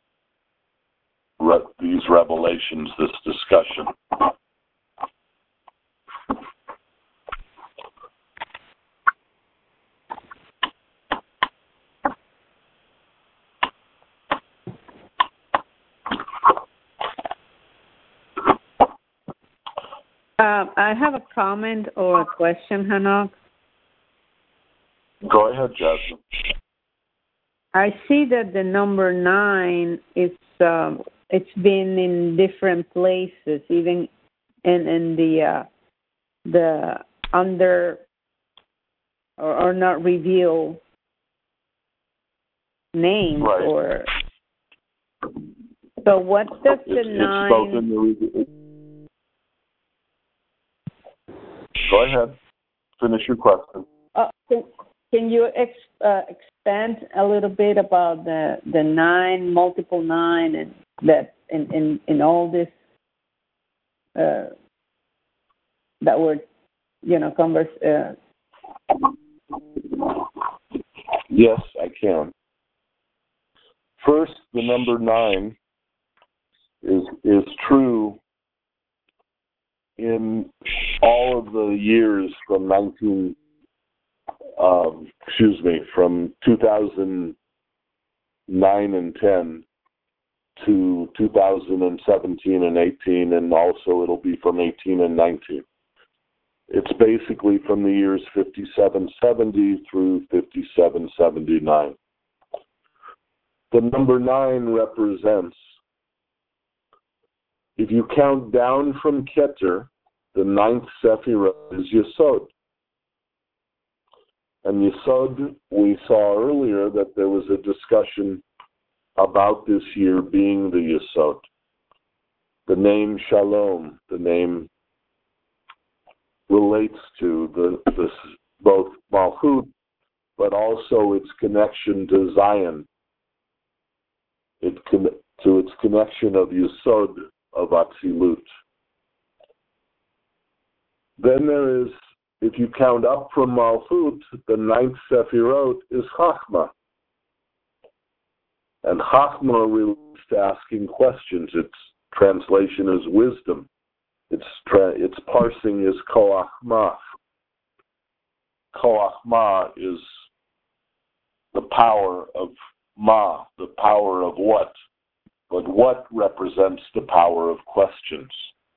revelations, this discussion? I have a comment or a question, Hanok. Go ahead, Jasmine. I see that the number 9 is it's been in different places, even in the under or not revealed names, right. Or so. What does the 9? Go ahead. Finish your question. Can you expand a little bit about the 9, multiple 9, and that in all this that were Yes, I can. First, the number 9 is true in all of the years from 2009 and 10 to 2017 and 18, and also it'll be from 18 and 19. It's basically from the years 5770 through 5779. The number 9 represents, if you count down from Keter, the 9th Sephirah is Yesod. And Yesod, we saw earlier that there was a discussion about this year being the Yesod. The name Shalom, the name relates to this both Malchut, but also its connection to Zion, to its connection of Yesod, of Atzilut. Then there is, if you count up from Malchut, the 9th Sephirot is Chachma. And Chachma relates to asking questions. Its translation is wisdom. Its parsing is Koach Ma. Koach Ma is the power of Ma, the power of what? But what represents the power of questions?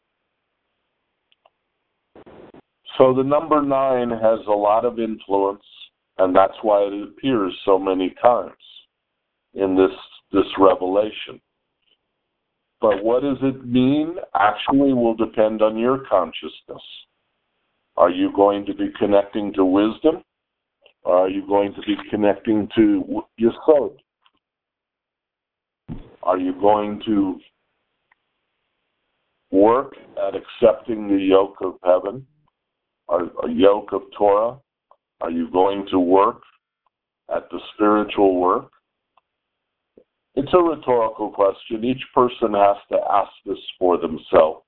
So the number 9 has a lot of influence, and that's why it appears so many times in this revelation. But what does it mean? Actually will depend on your consciousness. Are you going to be connecting to wisdom? Or are you going to be connecting to Yesod? Are you going to work at accepting the yoke of heaven, or a yoke of Torah? Are you going to work at the spiritual work? It's a rhetorical question. Each person has to ask this for themselves.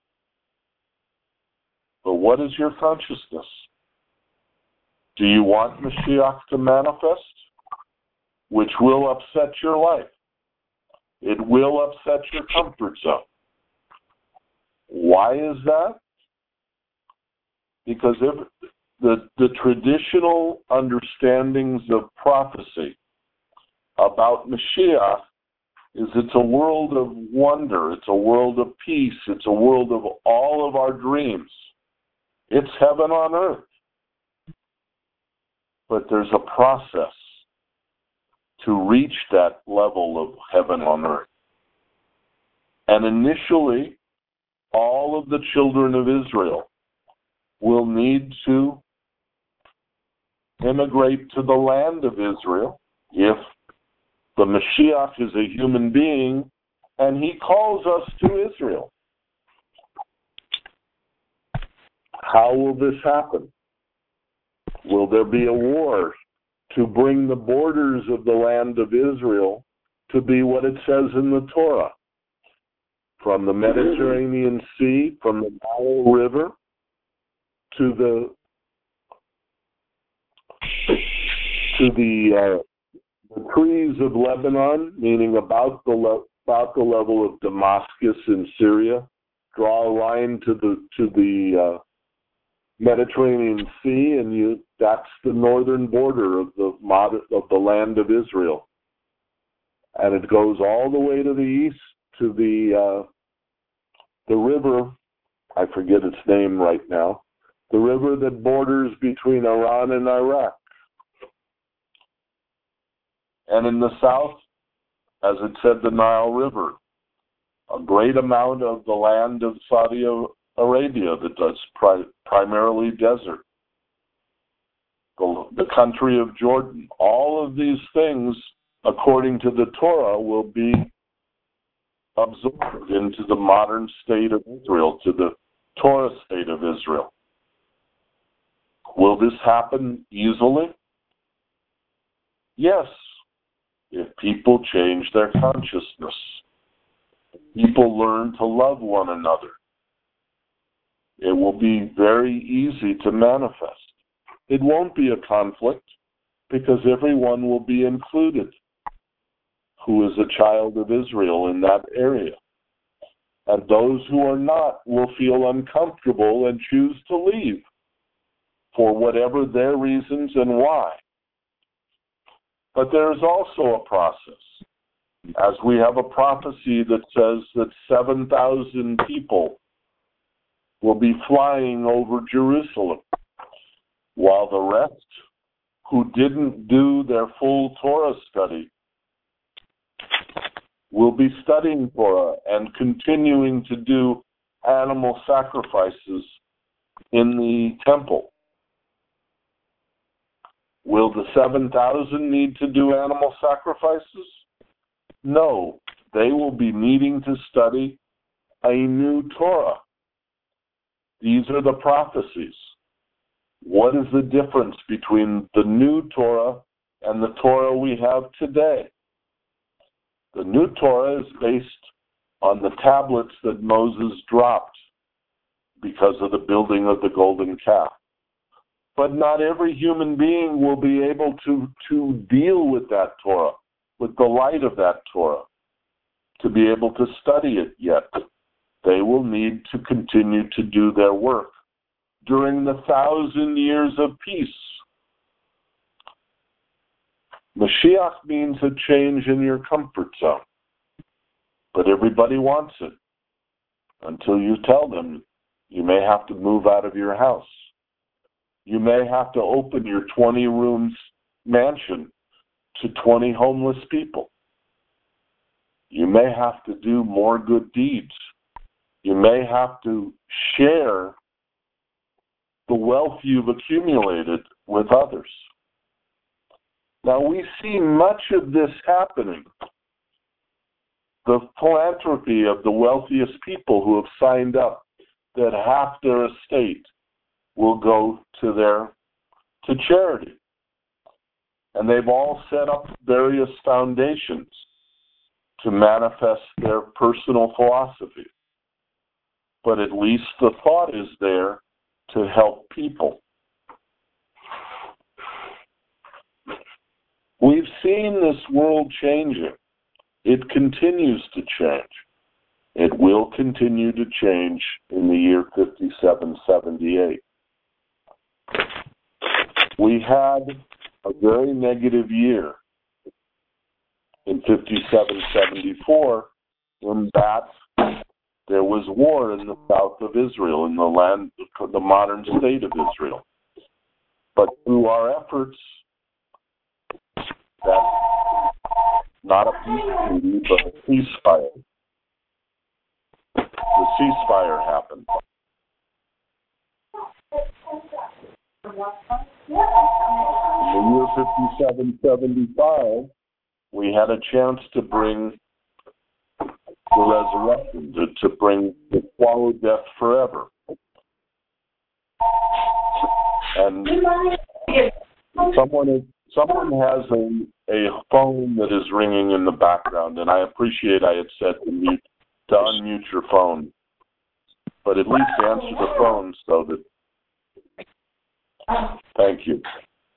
But what is your consciousness? Do you want Mashiach to manifest? Which will upset your life. It will upset your comfort zone. Why is that? Because if the traditional understandings of prophecy about Mashiach is it's a world of wonder, it's a world of peace, it's a world of all of our dreams. It's heaven on earth. But there's a process to reach that level of heaven on earth. And initially, all of the children of Israel will need to immigrate to the land of Israel if the Mashiach is a human being and he calls us to Israel. How will this happen? Will there be a war to bring the borders of the land of Israel to be what it says in the Torah? From the Mediterranean Sea, from the Nile River, to the trees of Lebanon, meaning about the level of Damascus in Syria. Draw a line to the Mediterranean Sea, and that's the northern border of the land of Israel, and it goes all the way to the east to the river I forget its name right now, the river that borders between Iran and Iraq. And in the south, as it said, the Nile River, a great amount of the land of Saudi Arabia that's primarily desert, the country of Jordan. All of these things, according to the Torah, will be absorbed into the modern state of Israel, to the Torah state of Israel. Will this happen easily? Yes, if people change their consciousness. People learn to love one another. It will be very easy to manifest. It won't be a conflict because everyone will be included who is a child of Israel in that area. And those who are not will feel uncomfortable and choose to leave for whatever their reasons and why. But there is also a process. As we have a prophecy that says that 7,000 people will be flying over Jerusalem, while the rest who didn't do their full Torah study will be studying Torah and continuing to do animal sacrifices in the temple. Will the 7,000 need to do animal sacrifices? No, they will be needing to study a new Torah. These are the prophecies. What is the difference between the new Torah and the Torah we have today? The new Torah is based on the tablets that Moses dropped because of the building of the golden calf. But not every human being will be able to deal with that Torah, with the light of that Torah, to be able to study it yet. They will need to continue to do their work during the 1,000 years of peace. Mashiach means a change in your comfort zone. But everybody wants it. Until you tell them, you may have to move out of your house. You may have to open your 20-room mansion to 20 homeless people. You may have to do more good deeds. You may have to share the wealth you've accumulated with others. Now, we see much of this happening. The philanthropy of the wealthiest people who have signed up, that half their estate will go to charity. And they've all set up various foundations to manifest their personal philosophy. But at least the thought is there to help people. We've seen this world changing. It continues to change. It will continue to change in the year 5778. We had a very negative year in 5774 in that there was war in the south of Israel, in the land, the modern state of Israel. But through our efforts, that not a peace treaty, but a ceasefire. The ceasefire happened. In the year 5775, we had a chance to bring the resurrection, to bring the swallow death forever. And someone has a phone that is ringing in the background, and I appreciate I had said to unmute your phone, but at least answer the phone so that. Thank you.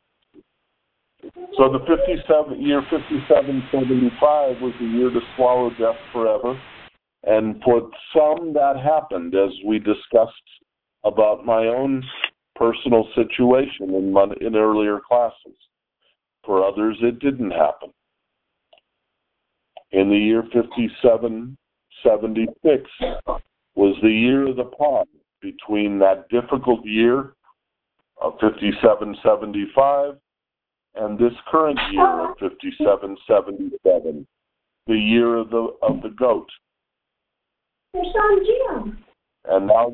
So the year 5775 was the year to swallow death forever, and for some that happened, as we discussed about my own personal situation in earlier classes. For others, it didn't happen. In the year 5776 was the year of the pond, between that difficult year of 5775 and this current year of 5777, the year of the goat. Your son Jim. And now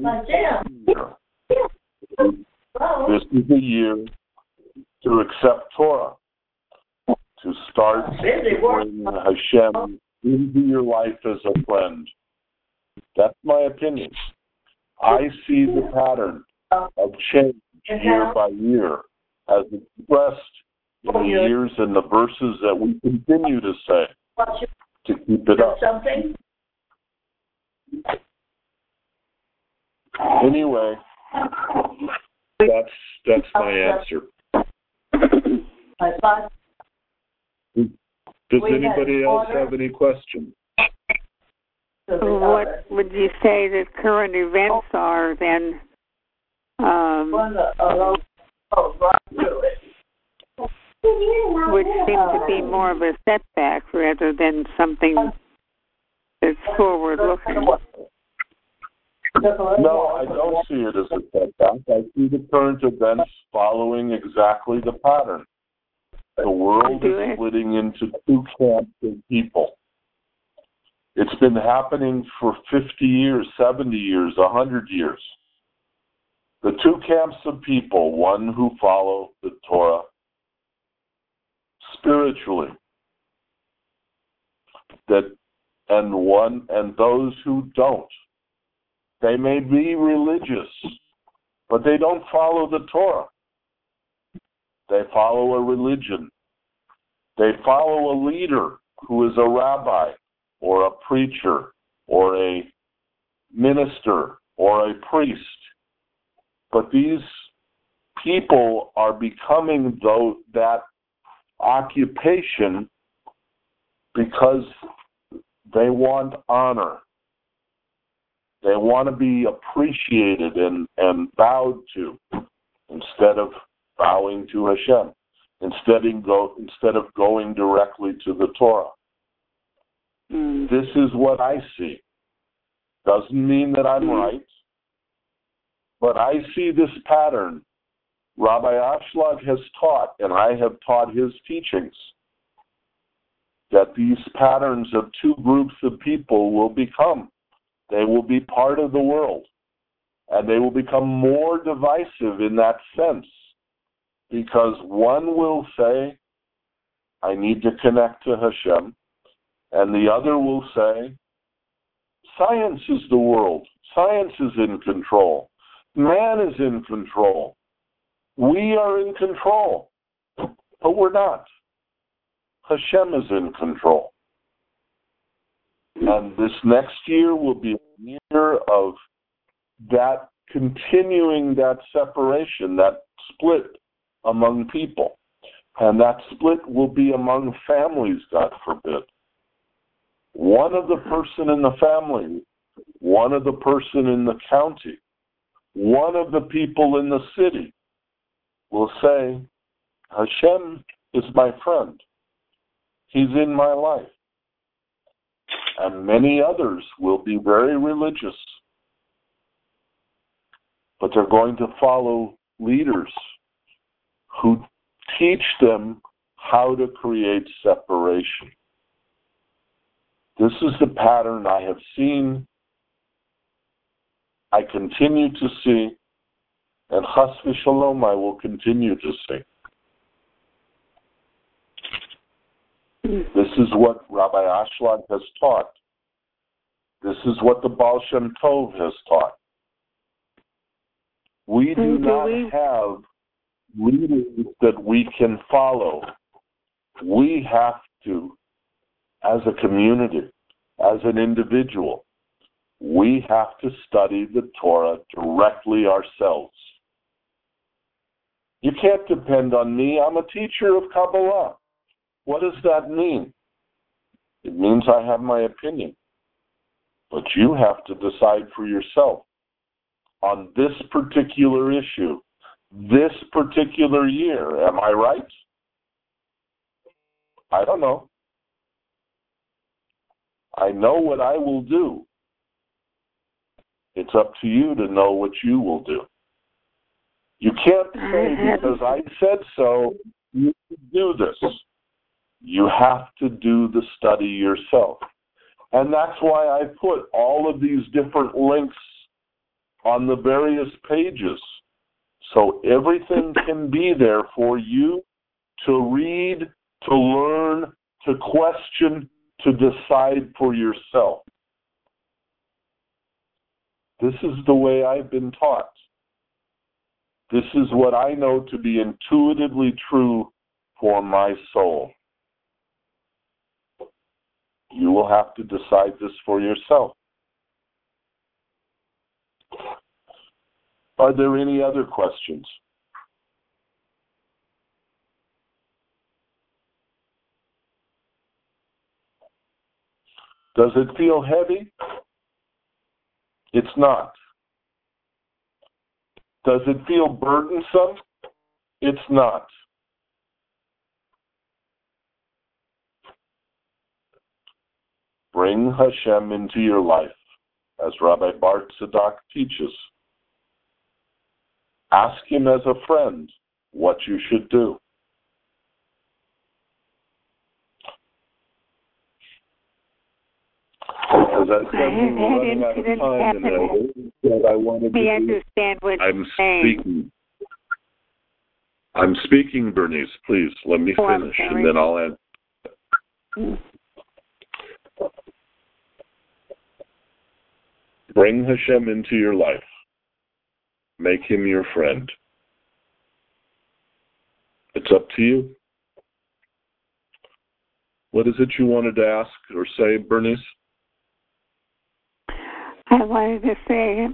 this is the year to accept Torah, to start bringing Hashem into your life as a friend. That's my opinion. I see the pattern of change year by year as expressed in the years and the verses that we continue to say to keep it up. Anyway, that's my answer. Does anybody else have any questions? What would you say that current events are then? Which seem to be more of a setback rather than something that's forward-looking. No, I don't see it as a setback. I see the current events following exactly the pattern. The world is splitting into two camps of people. It's been happening for 50 years, 70 years, 100 years. The two camps of people, one who follow the Torah spiritually, and those who don't. They may be religious, but they don't follow the Torah. They follow a religion. They follow a leader who is a rabbi or a preacher or a minister or a priest. But these people are becoming that occupation because they want honor. They want to be appreciated and bowed to instead of bowing to Hashem, instead of going directly to the Torah. This is what I see. Doesn't mean that I'm right, but I see this pattern. Rabbi Ashlag has taught, and I have taught his teachings, that these patterns of two groups of people will become. They will be part of the world, and they will become more divisive in that sense, because one will say, I need to connect to Hashem, and the other will say, science is the world. Science is in control. Man is in control. We are in control, but we're not. Hashem is in control. And this next year will be a year of that continuing that separation, that split among people. And that split will be among families, God forbid. One of the person in the family, one of the person in the county, one of the people in the city will say, Hashem is my friend. He's in my life. And many others will be very religious. But they're going to follow leaders who teach them how to create separation. This is the pattern I have seen, I continue to see, and chas v'shalom I will continue to see. This is what Rabbi Ashlag has taught. This is what the Baal Shem Tov has taught. We do not have leaders that we can follow. We have to, as a community, as an individual, we have to study the Torah directly ourselves. You can't depend on me. I'm a teacher of Kabbalah. What does that mean? It means I have my opinion. But you have to decide for yourself on this particular issue, this particular year. Am I right? I don't know. I know what I will do. It's up to you to know what you will do. You can't say, because I said so, you do this. You have to do the study yourself. And that's why I put all of these different links on the various pages. So everything can be there for you to read, to learn, to question, to decide for yourself. This is the way I've been taught. This is what I know to be intuitively true for my soul. You will have to decide this for yourself. Are there any other questions? Does it feel heavy? It's not. Does it feel burdensome? It's not. Bring Hashem into your life, as Rabbi Bart Sadak teaches. Ask him as a friend what you should do. As I said, we're running out of time, and I wanted to understand what you're saying. I'm speaking, Bernice. Please, let me finish, and then I'll end. Bring Hashem into your life. Make him your friend. It's up to you. What is it you wanted to ask or say, Bernice? I wanted to say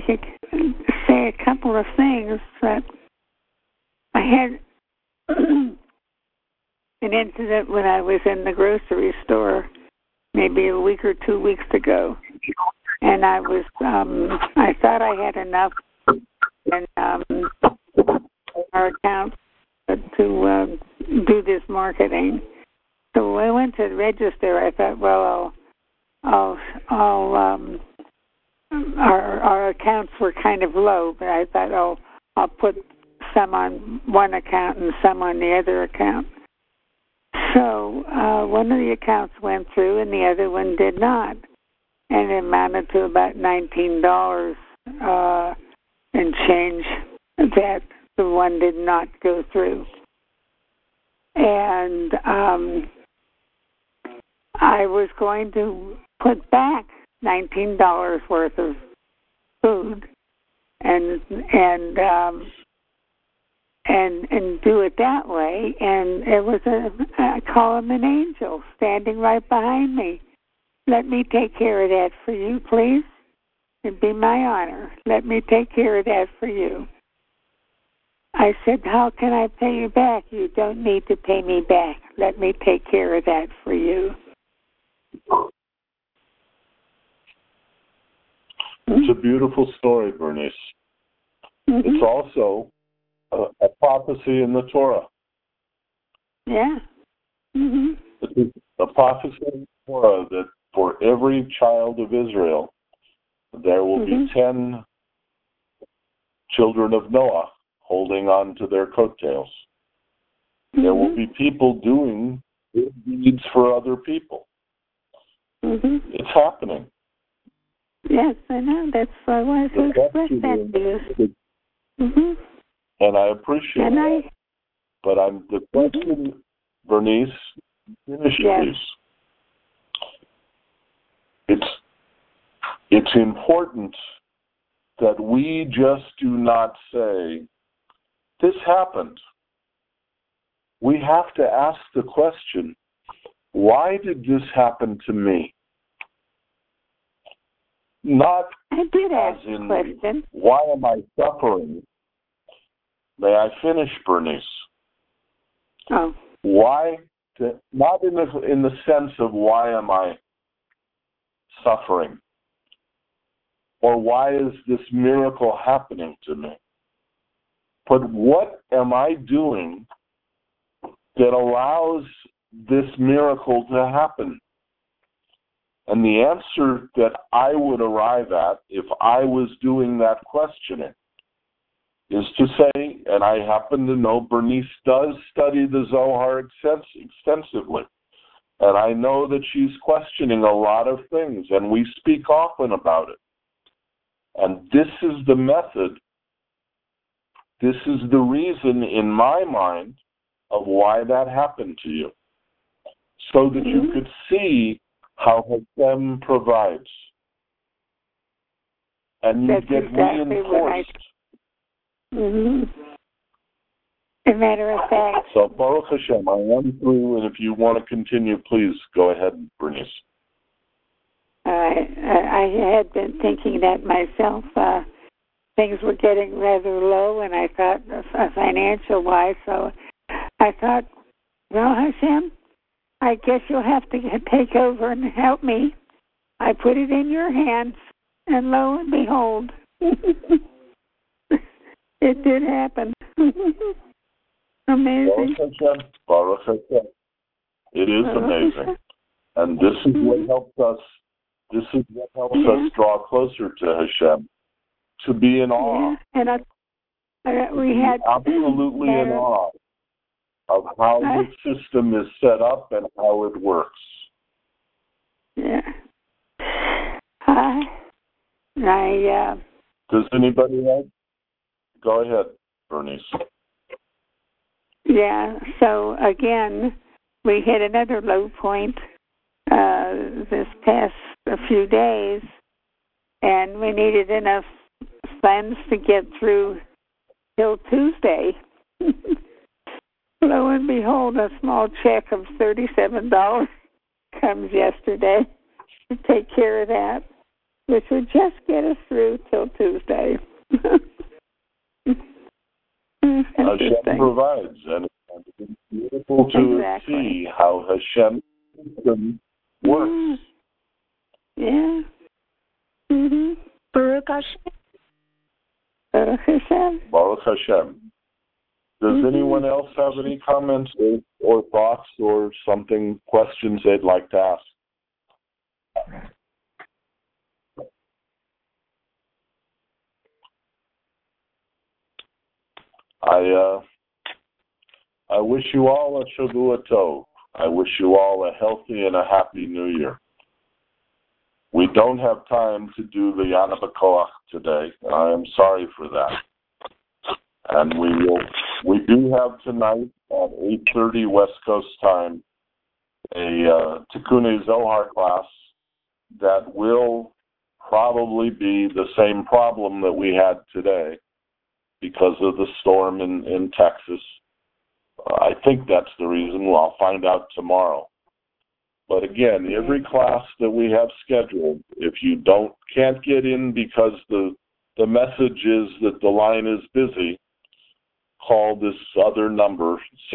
a couple of things. That I had an incident when I was in the grocery store, maybe a week or 2 weeks ago, and I thought I had enough in our account to do this marketing. So when I went to the register, I thought, well, our accounts were kind of low, but I thought, I'll put some on one account and some on the other account. So one of the accounts went through and the other one did not, and it amounted to about $19 and change that the one did not go through. And I was going to put back $19 worth of food and do it that way. And it was I call him an angel standing right behind me. Let me take care of that for you, please. It'd be my honor. Let me take care of that for you. I said, how can I pay you back? You don't need to pay me back. Let me take care of that for you. It's a beautiful story, Bernice. Mm-hmm. It's also a prophecy in the Torah. Yeah. Mm-hmm. It's a prophecy in the Torah that for every child of Israel, there will be 10 children of Noah holding on to their coattails. There will be people doing good deeds for other people. It's happening. Yes, I know. That's why I wanted to express that to you. And I appreciate that. But the question, Bernice, finish, please. It's important that we just do not say, this happened. We have to ask the question, why did this happen to me? Not I did ask as in, the question. Why am I suffering? May I finish, Bernice? Oh. Why? Not in the sense of why am I suffering? Or why is this miracle happening to me? But what am I doing that allows this miracle to happen? And the answer that I would arrive at if I was doing that questioning is to say, and I happen to know Bernice does study the Zohar extensively, and I know that she's questioning a lot of things, and we speak often about it. And this is the method, this is the reason in my mind of why that happened to you, so that you could see how Hashem provides. And you get exactly reinforced. As a matter of fact. So, Baruch Hashem, I am through, and if you want to continue, please go ahead, Bernice. I had been thinking that myself. Things were getting rather low, and I thought, financial-wise, so I thought, well, Hashem, I guess you'll have to take over and help me. I put it in your hands, and lo and behold, it did happen. Amazing. Baruch Hashem. It is amazing. And this is what helps us. This is what helps us draw closer to Hashem, to be in awe. Yeah. And we had absolutely in awe of how the system is set up and how it works. Yeah. Does anybody else? Go ahead, Bernice. Yeah, so again, we hit another low point this past few days, and we needed enough funds to get through till Tuesday. Lo and behold, a small check of $37 comes yesterday to take care of that, which would just get us through till Tuesday. Hashem provides, and it's beautiful to see how Hashem works. Yeah. Baruch Hashem. Baruch Hashem. Baruch Hashem. Does anyone else have any comments or thoughts or something, questions they'd like to ask? I wish you all a Shavua Tov. I wish you all a healthy and a happy New Year. We don't have time to do the Yana B'Koach today. I am sorry for that. And we do have tonight at 8:30 West Coast time a Tikkun Zohar class that will probably be the same problem that we had today because of the storm in Texas. I think that's the reason. Well, I'll find out tomorrow. But again, every class that we have scheduled, if you can't get in because the message is that the line is busy, call this other number,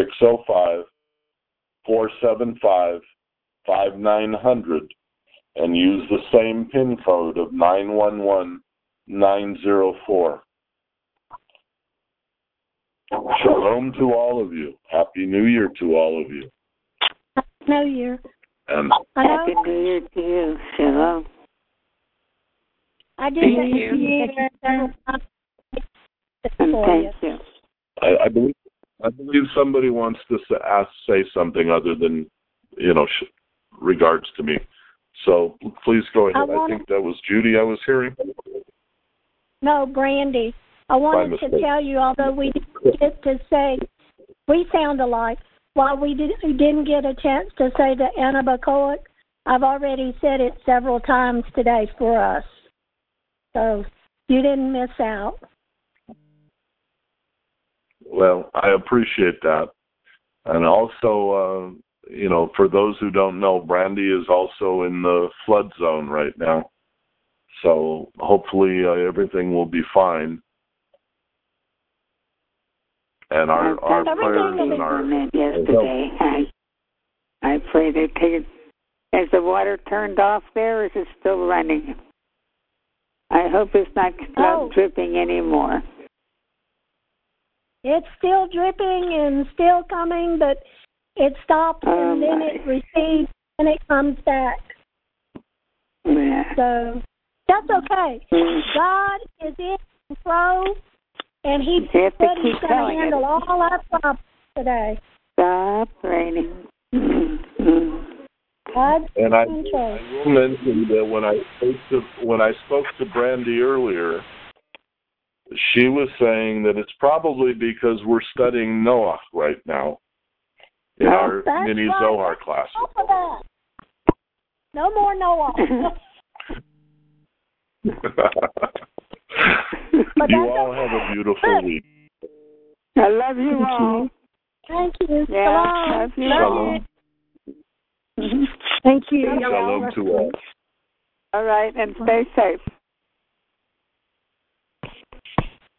605-475-5900, and use the same PIN code of 911904. Shalom to all of you. Happy New Year to all of you. Happy New Year. And Happy New Year to you. Shalom. I did Thank you. Thank you. I believe somebody wants to say something other than, regards to me. So please go ahead. I think that was Judy I was hearing. No, Brandy. I wanted to tell you, although we didn't get to say, we sound alike. While we didn't get a chance to say the Yana B'Koach, I've already said it several times today for us. So you didn't miss out. Well, I appreciate that. And also, for those who don't know, Brandy is also in the flood zone right now. So hopefully everything will be fine. And our prayers and our yesterday. I pray they take it. Has the water turned off there, or is it still running? I hope it's not dripping anymore. It's still dripping and still coming, but it stops and then it recedes and it comes back. Yeah. So that's okay. God is in control, and He said He's going to handle all our problems today. Stop raining. And I will mention that when I spoke to Brandy earlier, she was saying that it's probably because we're studying Noah right now in our mini Zohar class. No more Noah. You all have a beautiful week. I love you all. Thank you. Yeah, Shalom. Thank you. Shalom to all. All right, and stay safe.